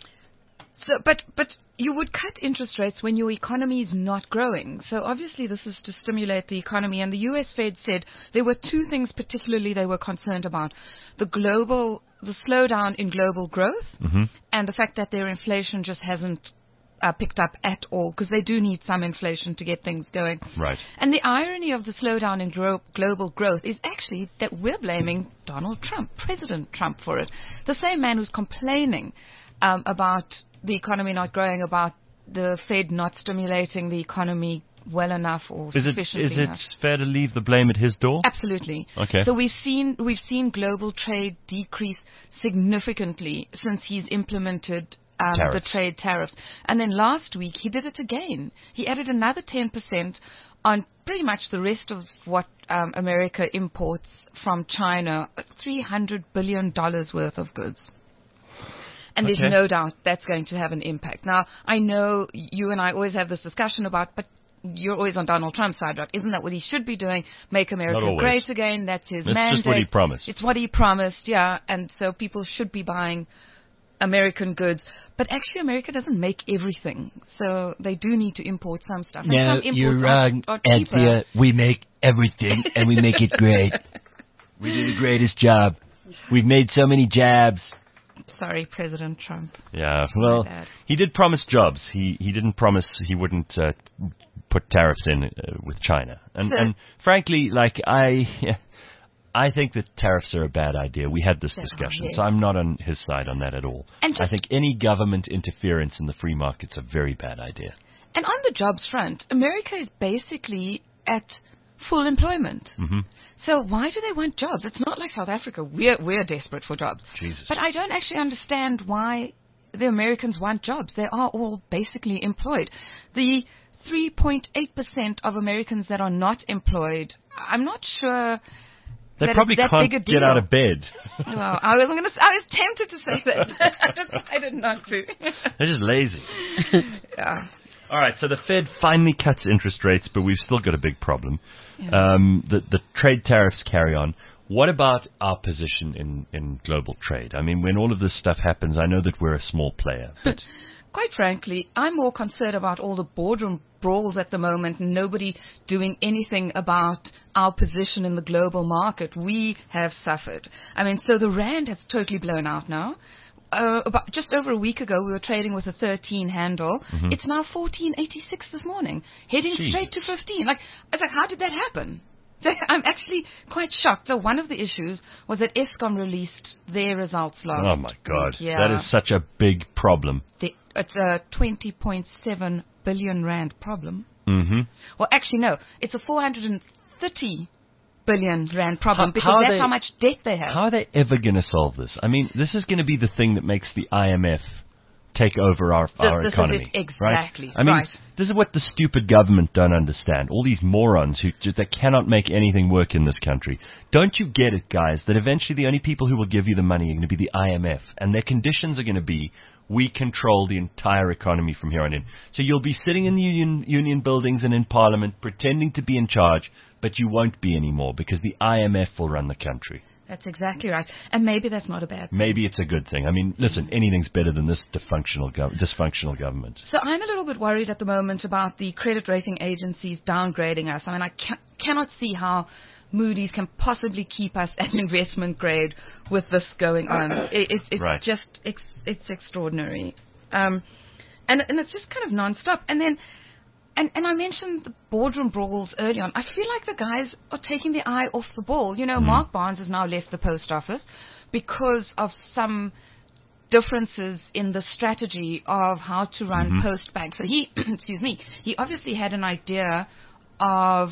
so, but but you would cut interest rates when your economy is not growing. So obviously this is to stimulate the economy. And the U S Fed said there were two things particularly they were concerned about: the global, the slowdown in global growth, mm-hmm. and the fact that their inflation just hasn't uh, picked up at all, because they do need some inflation to get things going. Right. And the irony of the slowdown in gro- global growth is actually that we're blaming Donald Trump, President Trump, for it. The same man who's complaining um, about the economy not growing, about the Fed not stimulating the economy well enough or is it, sufficiently is enough. it fair to leave the blame at his door? Absolutely. Okay. So we've seen we've seen global trade decrease significantly since he's implemented um, the trade tariffs. And then last week he did it again. He added another ten percent on pretty much the rest of what um, America imports from China, three hundred billion dollars worth of goods. And there's okay. no doubt that's going to have an impact. Now, I know you and I always have this discussion about, but you're always on Donald Trump's side, right? Isn't that what he should be doing? Make America great again. That's his That's mandate. just what he promised. It's what he promised, yeah. And so people should be buying American goods. But actually, America doesn't make everything. So they do need to import some stuff. And No, some imports you're wrong, are, are cheaper. Anthea. We make everything, and we make it great. We do the greatest job. We've made so many jabs. Sorry, President Trump. Yeah, well, he did promise jobs. He he didn't promise he wouldn't uh, put tariffs in uh, with China. And So- and frankly, like I, I think that tariffs are a bad idea. We had this They are, discussion, yes. so I'm not on his side on that at all. And I just- think any government interference in the free market's a very bad idea. And on the jobs front, America is basically at full employment. Mm-hmm. So why do they want jobs? It's not like South Africa. We're we're desperate for jobs. Jesus. But I don't actually understand why the Americans want jobs. They are all basically employed. The three point eight percent of Americans that are not employed, I'm not sure They that probably it's that can't big a deal. get out of bed. Well, I was gonna. I was tempted to say that. I decided not to. They're just lazy. Yeah. All right, so the Fed finally cuts interest rates, but we've still got a big problem. Yeah. Um, the, the trade tariffs carry on. What about our position in, in global trade? I mean, when all of this stuff happens, I know that we're a small player, but Quite frankly, I'm more concerned about all the boardroom brawls at the moment, and nobody doing anything about our position in the global market. We have suffered. I mean, so the rand has totally blown out now. Uh, about just over a week ago, we were trading with a thirteen handle. Mhm. It's now fourteen eighty-six this morning, heading Jesus. straight to fifteen. Like, it's like, how did that happen? So I'm actually quite shocked. So one of the issues was that Eskom released their results last oh my God, week. Yeah. that is such a big problem. The, it's a twenty point seven billion rand problem. Mm-hmm. Well, actually, no. It's a four hundred thirty billion rand problem How- because how are that's they- how much debt they have. How are they ever going to solve this? I mean, this is going to be the thing that makes the I M F take over our, This- our this is economy. it, exactly, Right? I mean, right. this is what the stupid government don't understand. All these morons who just they cannot make anything work in this country. Don't you get it, guys, that eventually the only people who will give you the money are going to be the I M F, and their conditions are going to be we control the entire economy from here on in. So you'll be sitting in the union, union buildings and in Parliament pretending to be in charge, but you won't be anymore because the I M F will run the country. That's exactly right. And maybe that's not a bad thing. Maybe it's a good thing. I mean, listen, anything's better than this dysfunctional, gov- dysfunctional government. So I'm a little bit worried at the moment about the credit rating agencies downgrading us. I mean, I ca- cannot see how Moody's can possibly keep us at investment grade with this going on. It, it's it's Right. just ex- it's extraordinary. Um, and, and it's just kind of nonstop. And then... And, and I mentioned the boardroom brawls early on. I feel like the guys are taking their eye off the ball. You know, Mm. Mark Barnes has now left the post office because of some differences in the strategy of how to run Mhm. post bank. So he, excuse me, he obviously had an idea of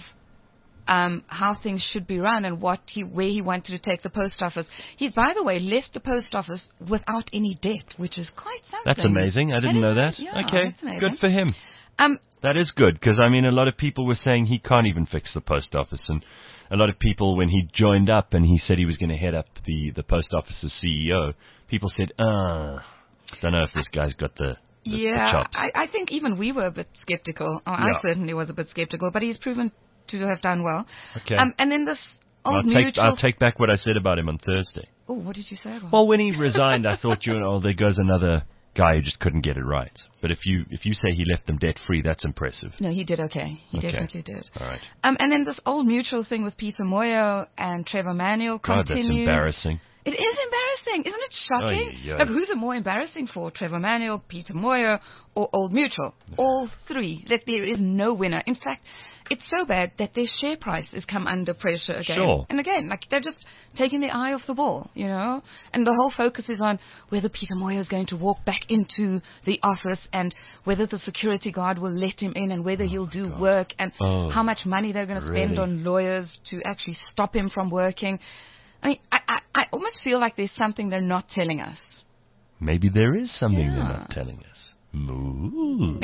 um, how things should be run and what he, where he wanted to take the post office. He's, by the way, left the post office without any debt, which is quite something. That's amazing. I didn't That know is- that. yeah, okay, that's amazing. good for him. Um, That is good, because, I mean, a lot of people were saying he can't even fix the post office. And a lot of people, when he joined up and he said he was going to head up the, the post office's C E O, people said, ah, don't know if this guy's got the, the, the Yeah, chops. I, I think even we were a bit skeptical. Oh, Yeah. I certainly was a bit skeptical, but he's proven to have done well. Okay. Um, and then this old I'll take, mutual. I'll take back what I said about him on Thursday. Oh, what did you say about? Well, when he resigned, I thought, you know, oh, there goes another guy who just couldn't get it right. But if you if you say he left them debt-free, that's impressive. No, he did okay. He Okay. definitely did. All right. Um, and then this old mutual thing with Peter Moyo and Trevor Manuel God, that's continues. embarrassing. It is embarrassing, isn't it shocking? Oy, oy. Like, who's it more embarrassing for, Trevor Manuel, Peter Moyo, or Old Mutual? All three. Like, there is no winner. In fact, it's so bad that their share price has come under pressure again. Sure. And again, like, they're just taking their eye off the ball, you know? And the whole focus is on whether Peter Moyo is going to walk back into the office and whether the security guard will let him in and whether he'll do work and Oh, how much money they're going to spend really? on lawyers to actually stop him from working. I mean, I, I, I almost feel like there's something they're not telling us. Maybe there is something they're Yeah. not telling us. Moo.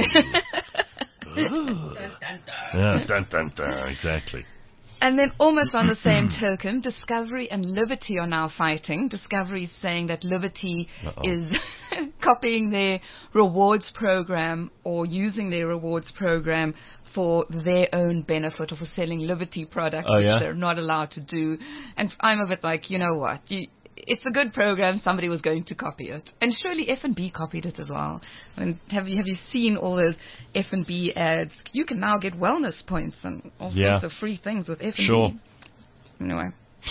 Ooh. Yeah, dun, dun, dun, exactly. And then almost on the same token, Discovery and Liberty are now fighting. Discovery is saying that Liberty Uh-oh. is copying their rewards program or using their rewards program for their own benefit or for selling Liberty products, Oh, which yeah? they're not allowed to do. And I'm a bit like, you know what? You, it's a good program. Somebody was going to copy it, and surely F and B copied it as well. And have you have you seen all those F and B ads? You can now get wellness points and all Yeah. sorts of free things with F and B. Sure. Anyway.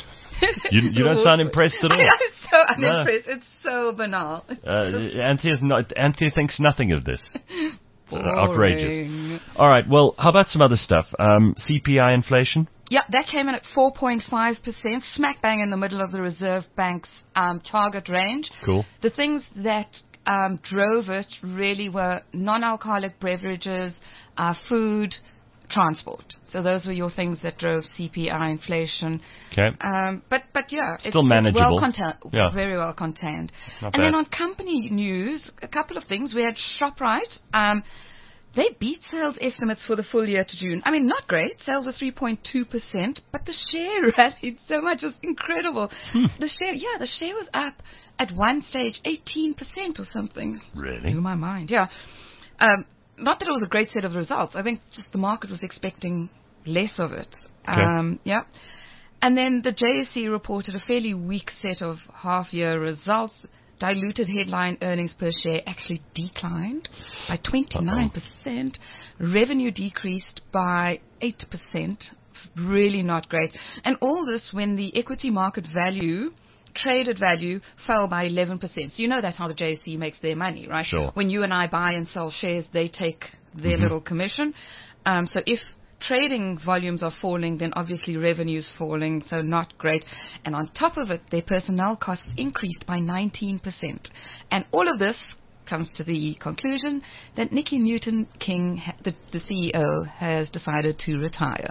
You, you don't sound impressed at all. I'm so No. unimpressed. It's so banal. Uh, Anthea, is not, Anthea thinks nothing of this. It's uh, outrageous. Boring. All right, well, how about some other stuff? Um, C P I inflation? Yeah, that came in at four point five percent, smack bang in the middle of the Reserve Bank's um, target range. Cool. The things that um, drove it really were non-alcoholic beverages, uh, food, transport. So those were your things that drove C P I inflation. Okay. Um, but but yeah, it's, Still it's manageable. well contained, Yeah. very well contained. Not and then bad. on company news, a couple of things. We had ShopRite. Um, they beat sales estimates for the full year to June. I mean, not great. Sales were three point two percent, but the share rallied so much. It was incredible. Hmm. The share, yeah, the share was up at one stage eighteen percent or something. Really? Blew my mind, yeah. Um, not that it was a great set of results. I think just the market was expecting less of it. Okay. Um, yeah. And then the J S E reported a fairly weak set of half-year results. Diluted headline earnings per share actually declined by twenty-nine percent. Revenue decreased by eight percent. Really not great. And all this when the equity market value, traded value, fell by eleven percent. So you know that's how the J S E makes their money, right? Sure. When you and I buy and sell shares, they take their Mm-hmm. little commission. Um, so if trading volumes are falling, then obviously revenue's falling, so not great. And on top of it, their personnel costs increased by nineteen percent. And all of this comes to the conclusion that Nikki Newton-King, ha- the, the C E O, has decided to retire.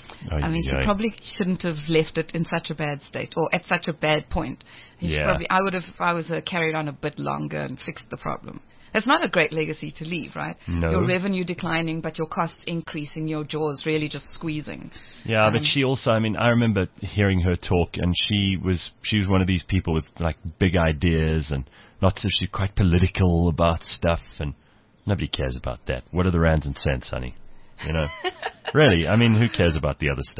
I mean, he Aye, aye. probably shouldn't have left it in such a bad state or at such a bad point. He Yeah. probably, I would have, if I was uh, carried on a bit longer and fixed the problem. It's not a great legacy to leave, right? No. Your revenue declining, but your costs increasing, your jaws really just squeezing. Yeah, Um, but she also, I mean, I remember hearing her talk, and she was she was one of these people with like big ideas, and lots of she's quite political about stuff, and nobody cares about that. What are the rands and cents, honey? You know, really? I mean, who cares about the other stuff?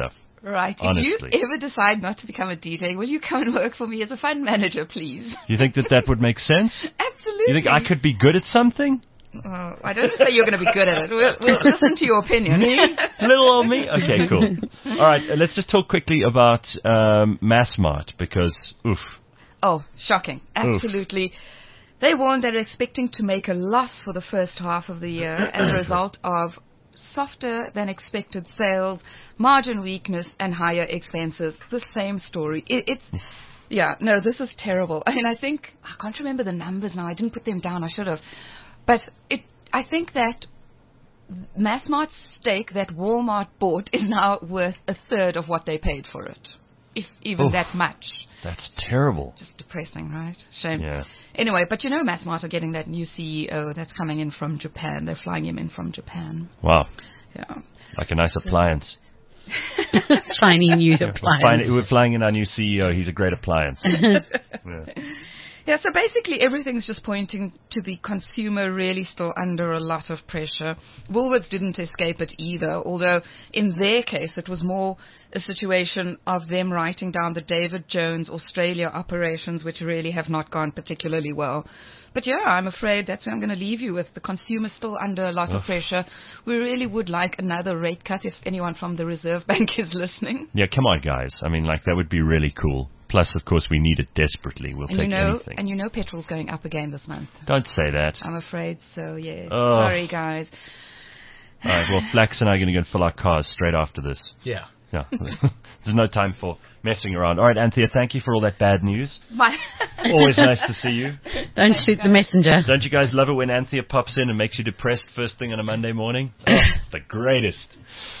Right. Honestly. If you ever decide not to become a D J, will you come and work for me as a fund manager, please? You think that that would make sense? Absolutely. You think I could be good at something? Oh, I don't say you're going to be good at it. We'll, we'll listen to your opinion. Me? Little old me? Okay, cool. All right, uh, let's just talk quickly about um, Massmart because, oof. Oh, shocking. Absolutely. Oof. They warned they're expecting to make a loss for the first half of the year as a result of softer than expected sales, margin weakness, and higher expenses. The same story. It, it's, yeah, no, this is terrible. I mean, I think, I can't remember the numbers now. I didn't put them down. I should have. But it, I think that Massmart's stake that Walmart bought is now worth a third of what they paid for it, if even Oof, that much. That's terrible. Just depressing, right? Shame. Yeah. Anyway, but you know Massmart are getting that new C E O that's coming in from Japan. They're flying him in from Japan. Wow. Yeah. Like a nice appliance. Shiny new Yeah, appliance. we're, flying, we're flying in our new C E O. He's a great appliance. Yeah. Yeah, so basically everything's just pointing to the consumer really still under a lot of pressure. Woolworths didn't escape it either, although in their case it was more a situation of them writing down the David Jones Australia operations, which really have not gone particularly well. But yeah, I'm afraid that's where I'm going to leave you with. The consumer still under a lot Ugh. of pressure. We really would like another rate cut if anyone from the Reserve Bank is listening. Yeah, come on, guys. I mean, like, that would be really cool. Plus, of course, we need it desperately. We'll and take you know, anything. And you know petrol's going up again this month. Don't say that. I'm afraid so, yes. Oh. Sorry, guys. All right, well, Flax and I are going to go and fill our cars straight after this. Yeah. Yeah. There's no time for messing around. All right, Anthea, thank you for all that bad news. My Always nice to see you. Don't shoot the messenger. Don't you guys love it when Anthea pops in and makes you depressed first thing on a Monday morning? Oh, it's the greatest.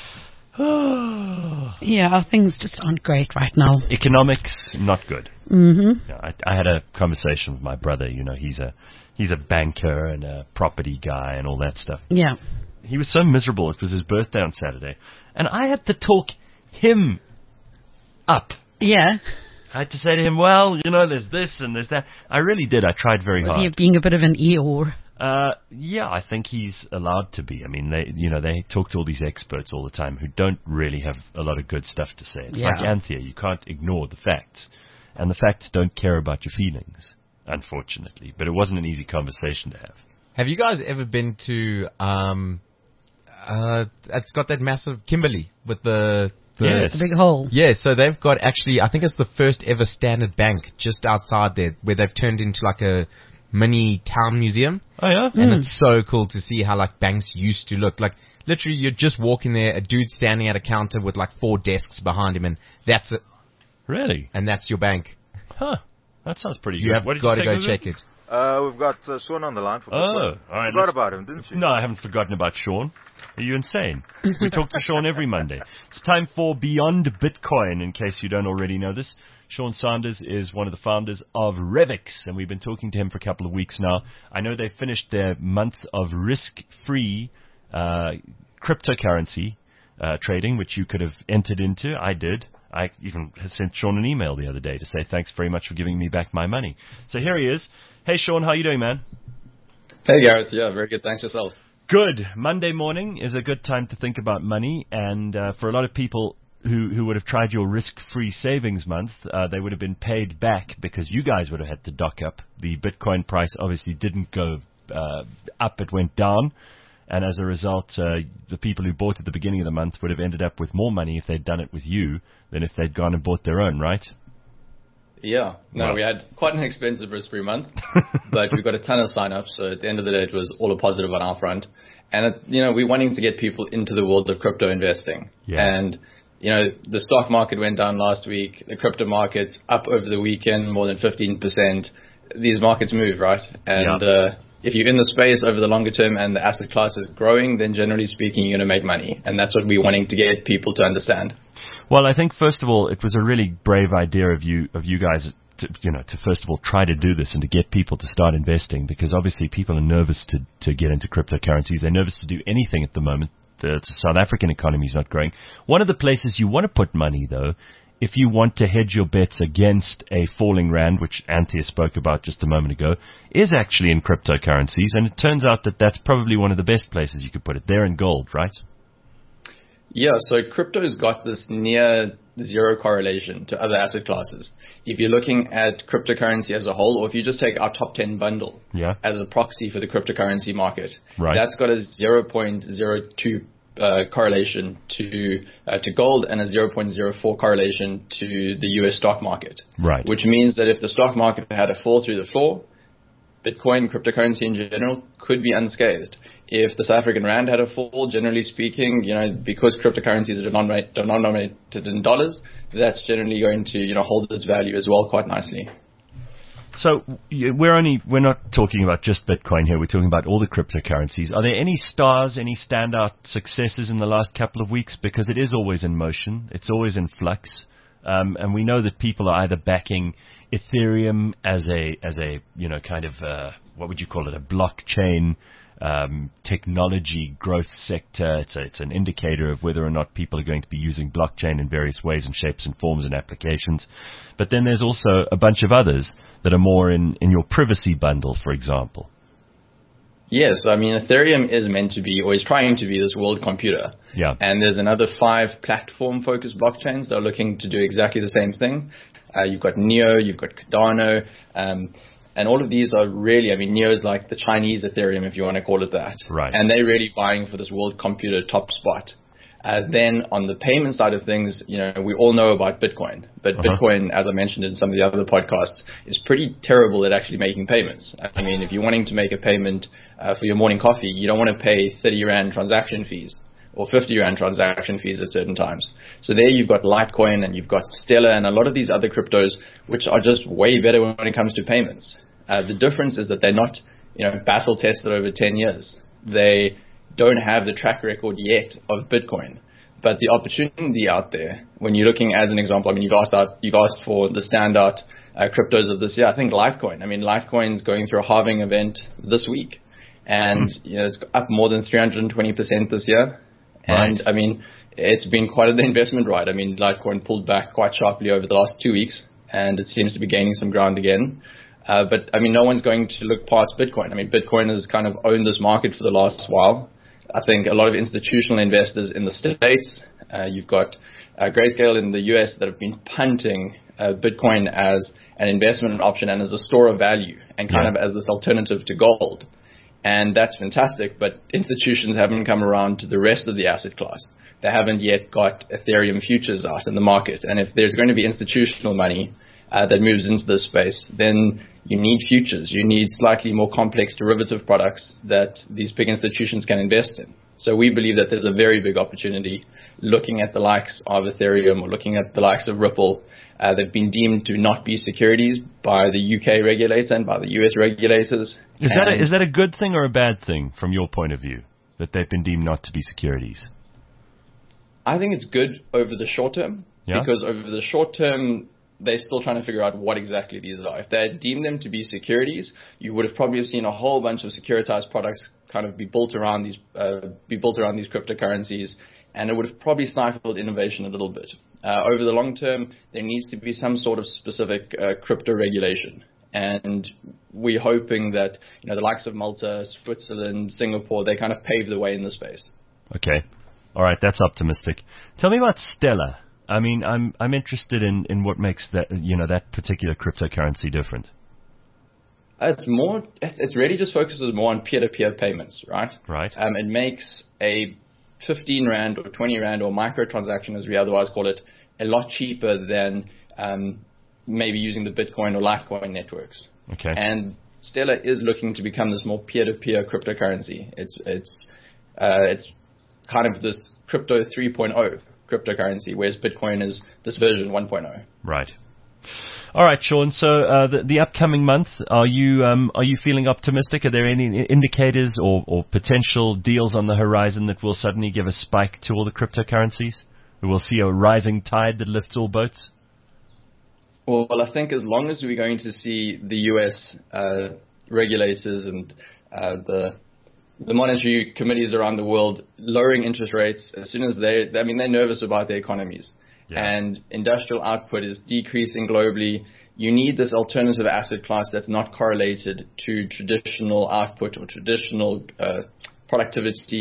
Yeah, things just aren't great right now. Economics, not good. Mm-hmm. Yeah, I, I had a conversation with my brother. You know, he's a he's a banker and a property guy and all that stuff. Yeah. He was so miserable. It was his birthday on Saturday, and I had to talk him up. Yeah. I had to say to him, well, you know, there's this and there's that. I really did. I tried very Was hard. he being a bit of an Eeyore? Uh, yeah, I think he's allowed to be. I mean, they, you know, they talk to all these experts all the time who don't really have a lot of good stuff to say. It's Yeah. like Anthea, you can't ignore the facts, and the facts don't care about your feelings, unfortunately. But it wasn't an easy conversation to have. Have you guys ever been to, um, uh, it's got that massive Kimberley with the, the Yes. A big hole. Yeah, so they've got actually, I think it's the first ever Standard Bank just outside there, where they've turned into like a mini town museum. Oh, yeah? And it's so cool to see how like banks used to look. Like literally you're just walking there, a dude standing at a counter with like four desks behind him, and that's it. Really? And that's your bank. Huh. That sounds pretty You good. have What did got you to say, go Gugu? check it. Uh, we've got uh, Sean on the line for Oh, Bitcoin. all right. Forgot let's- about him, didn't you? No, I haven't forgotten about Sean. Are you insane? We talk to Sean every Monday. It's time for Beyond Bitcoin, in case you don't already know this. Sean Sanders is one of the founders of Revix, and we've been talking to him for a couple of weeks now. I know they finished their month of risk-free uh, cryptocurrency uh, trading, which you could have entered into. I did. I even sent Sean an email the other day to say thanks very much for giving me back my money. So here he is. Hey, Sean, how you doing, man? Hey, Gareth. Yeah, very good. Thanks yourself. Good. Monday morning is a good time to think about money, and uh, for a lot of people who, who would have tried your risk-free savings month, uh, they would have been paid back because you guys would have had to dock up. The Bitcoin price obviously didn't go uh, up, it went down, and as a result, uh, the people who bought at the beginning of the month would have ended up with more money if they'd done it with you than if they'd gone and bought their own, right? Yeah. No, Well. we had quite an expensive risk-free month, but we got a ton of sign-ups. So at the end of the day, it was all a positive on our front. And, it, you know, we're wanting to get people into the world of crypto investing. Yeah. And, you know, the stock market went down last week. The crypto market's up over the weekend, more than fifteen percent. These markets move, right? And Yeah. uh, if you're in the space over the longer term and the asset class is growing, then generally speaking, you're going to make money. And that's what we're wanting to get people to understand. Well, I think first of all, it was a really brave idea of you of you guys to, you know, to first of all try to do this and to get people to start investing, because obviously people are nervous to to get into cryptocurrencies. They're nervous to do anything at the moment. The South African economy is not growing. One of the places you want to put money, though, if you want to hedge your bets against a falling rand, which Anthea spoke about just a moment ago, is actually in cryptocurrencies, and it turns out that that's probably one of the best places you could put it. There in gold, right? Yeah, so crypto's got this near zero correlation to other asset classes. If you're looking at cryptocurrency as a whole, or if you just take our top ten bundle Yeah. as a proxy for the cryptocurrency market, Right. that's got a zero point zero two uh, correlation to uh, to gold and a zero point zero four correlation to the U S stock market. Right. Which means that if the stock market had a fall through the floor, Bitcoin, cryptocurrency in general, could be unscathed. If the South African rand had a fall, generally speaking, you know, because cryptocurrencies are denominate, denominated in dollars, that's generally going to, you know, hold its value as well quite nicely. So y- we're only we're not talking about just Bitcoin here. We're talking about all the cryptocurrencies. Are there any stars, any standout successes in the last couple of weeks? Because it is always in motion. It's always in flux. Um, and we know that people are either backing Ethereum as a as a you know kind of uh, what would you call it, a blockchain um, technology growth sector. It's a, it's an indicator of whether or not people are going to be using blockchain in various ways and shapes and forms and applications. But then there's also a bunch of others that are more in, in your privacy bundle, for example. Yes, I mean, Ethereum is meant to be, or is trying to be, this world computer. Yeah. And there's another five platform-focused blockchains that are looking to do exactly the same thing. Uh, you've got Neo, you've got Cardano, um, and all of these are really, I mean, Neo is like the Chinese Ethereum, if you want to call it that. Right. And they're really vying for this world computer top spot. Uh, then on the payment side of things, you know, we all know about Bitcoin, but Uh-huh. Bitcoin, as I mentioned in some of the other podcasts, is pretty terrible at actually making payments. I mean, if you're wanting to make a payment uh, for your morning coffee, you don't want to pay thirty rand transaction fees or fifty rand transaction fees at certain times. So there you've got Litecoin and you've got Stellar and a lot of these other cryptos, which are just way better when it comes to payments. Uh, the difference is that they're not, you know, battle tested over ten years. They don't have the track record yet of Bitcoin. But the opportunity out there, when you're looking as an example, I mean, you've asked out, you've asked for the standout uh, cryptos of this year. I think Litecoin. I mean, Litecoin's going through a halving event this week, and you know, it's up more than three hundred twenty percent this year. And Right. I mean, it's been quite an investment ride. I mean, Litecoin pulled back quite sharply over the last two weeks, and it seems to be gaining some ground again. Uh, but I mean, no one's going to look past Bitcoin. I mean, Bitcoin has kind of owned this market for the last while. I think a lot of institutional investors in the States, uh, you've got uh, Grayscale in the U S that have been punting uh, Bitcoin as an investment option and as a store of value and kind Yeah. of as this alternative to gold. And that's fantastic, but institutions haven't come around to the rest of the asset class. They haven't yet got Ethereum futures out in the market. And if there's going to be institutional money uh, that moves into this space, then you need futures. You need slightly more complex derivative products that these big institutions can invest in. So we believe that there's a very big opportunity looking at the likes of Ethereum or looking at the likes of Ripple. Uh, they've been deemed to not be securities by the U K regulator and by the U S regulators. Is that a, And is that a good thing or a bad thing from your point of view, that they've been deemed not to be securities? I think it's good over the short term, Yeah. because over the short term, they're still trying to figure out what exactly these are. If they had deemed them to be securities, you would have probably seen a whole bunch of securitized products kind of be built around these, uh, be built around these cryptocurrencies, and it would have probably stifled innovation a little bit. Uh, over the long term, there needs to be some sort of specific uh, crypto regulation. And we're hoping that, you know, the likes of Malta, Switzerland, Singapore, they kind of pave the way in this space. Okay. All right, that's optimistic. Tell me about Stellar. I mean, I'm I'm interested in, in what makes that, you know, that particular cryptocurrency different. It's more, it it really just focuses more on peer-to-peer payments, right? Right. Um, it makes a fifteen rand or twenty rand or microtransaction, as we otherwise call it, a lot cheaper than um, maybe using the Bitcoin or Litecoin networks. Okay. And Stellar is looking to become this more peer-to-peer cryptocurrency. It's it's uh, it's kind of this crypto three point oh cryptocurrency, whereas Bitcoin is this version one point oh. Right. All right, Sean. So uh, the, the upcoming month, are you um, are you feeling optimistic? Are there any indicators or, or potential deals on the horizon that will suddenly give a spike to all the cryptocurrencies? We'll see a rising tide that lifts all boats? Well, I think as long as we're going to see the U S uh, regulators and uh, the the monetary committees around the world lowering interest rates, as soon as they, I mean, they're nervous about their economies. Yeah. And industrial output is decreasing globally. You need this alternative asset class that's not correlated to traditional output or traditional uh, productivity.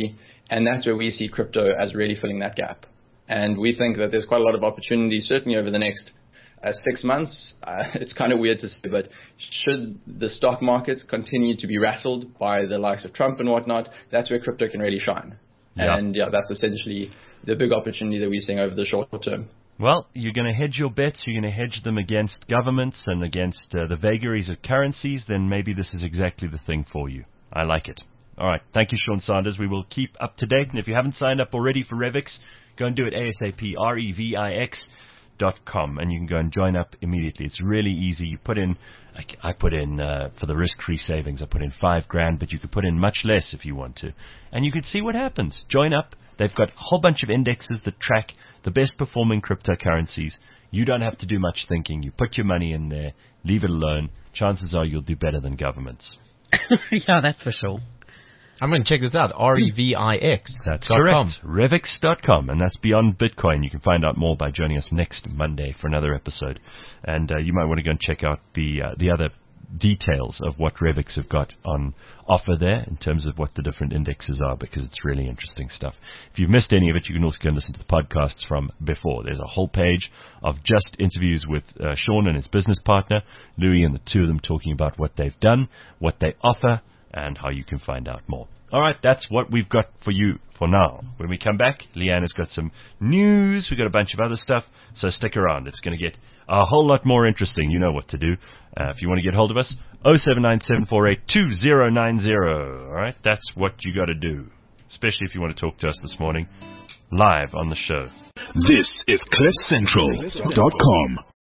And that's where we see crypto as really filling that gap. And we think that there's quite a lot of opportunity, certainly over the next uh, six months. Uh, it's kind of weird to say, but should the stock markets continue to be rattled by the likes of Trump and whatnot, that's where crypto can really shine. Yeah. And yeah, that's essentially the big opportunity that we're seeing over the short term. Well, you're going to hedge your bets, you're going to hedge them against governments and against uh, the vagaries of currencies, then maybe this is exactly the thing for you. I like it. All right. Thank you, Sean Sanders. We will keep up to date. And if you haven't signed up already for Revix, go and do it ASAP, R E V I X dot com, and you can go and join up immediately. It's really easy. You put in, like I put in, uh, for the risk-free savings, I put in five grand, but you could put in much less if you want to. And you could see what happens. Join up. They've got a whole bunch of indexes that track the best performing cryptocurrencies. You don't have to do much thinking. You put your money in there, leave it alone. Chances are you'll do better than governments. Yeah, that's for sure. I'm going to check this out. R E V I X. That's dot correct. com. Revix dot com, and that's beyond Bitcoin. You can find out more by joining us next Monday for another episode. And uh, you might want to go and check out the uh, the other details of what Revix have got on offer there in terms of what the different indexes are, because it's really interesting stuff. If you've missed any of it, you can also go and listen to the podcasts from before. There's a whole page of just interviews with uh, Sean and his business partner, Louis, and the two of them talking about what they've done, what they offer, and how you can find out more. All right, that's what we've got for you for now. When we come back, Leanne's got some news. We've got a bunch of other stuff, so stick around. It's going to get a whole lot more interesting. You know what to do. Uh, if you want to get hold of us, oh seven nine seven four eight two oh nine oh. All right, that's what you got to do, especially if you want to talk to us this morning live on the show. This is cliff central dot com.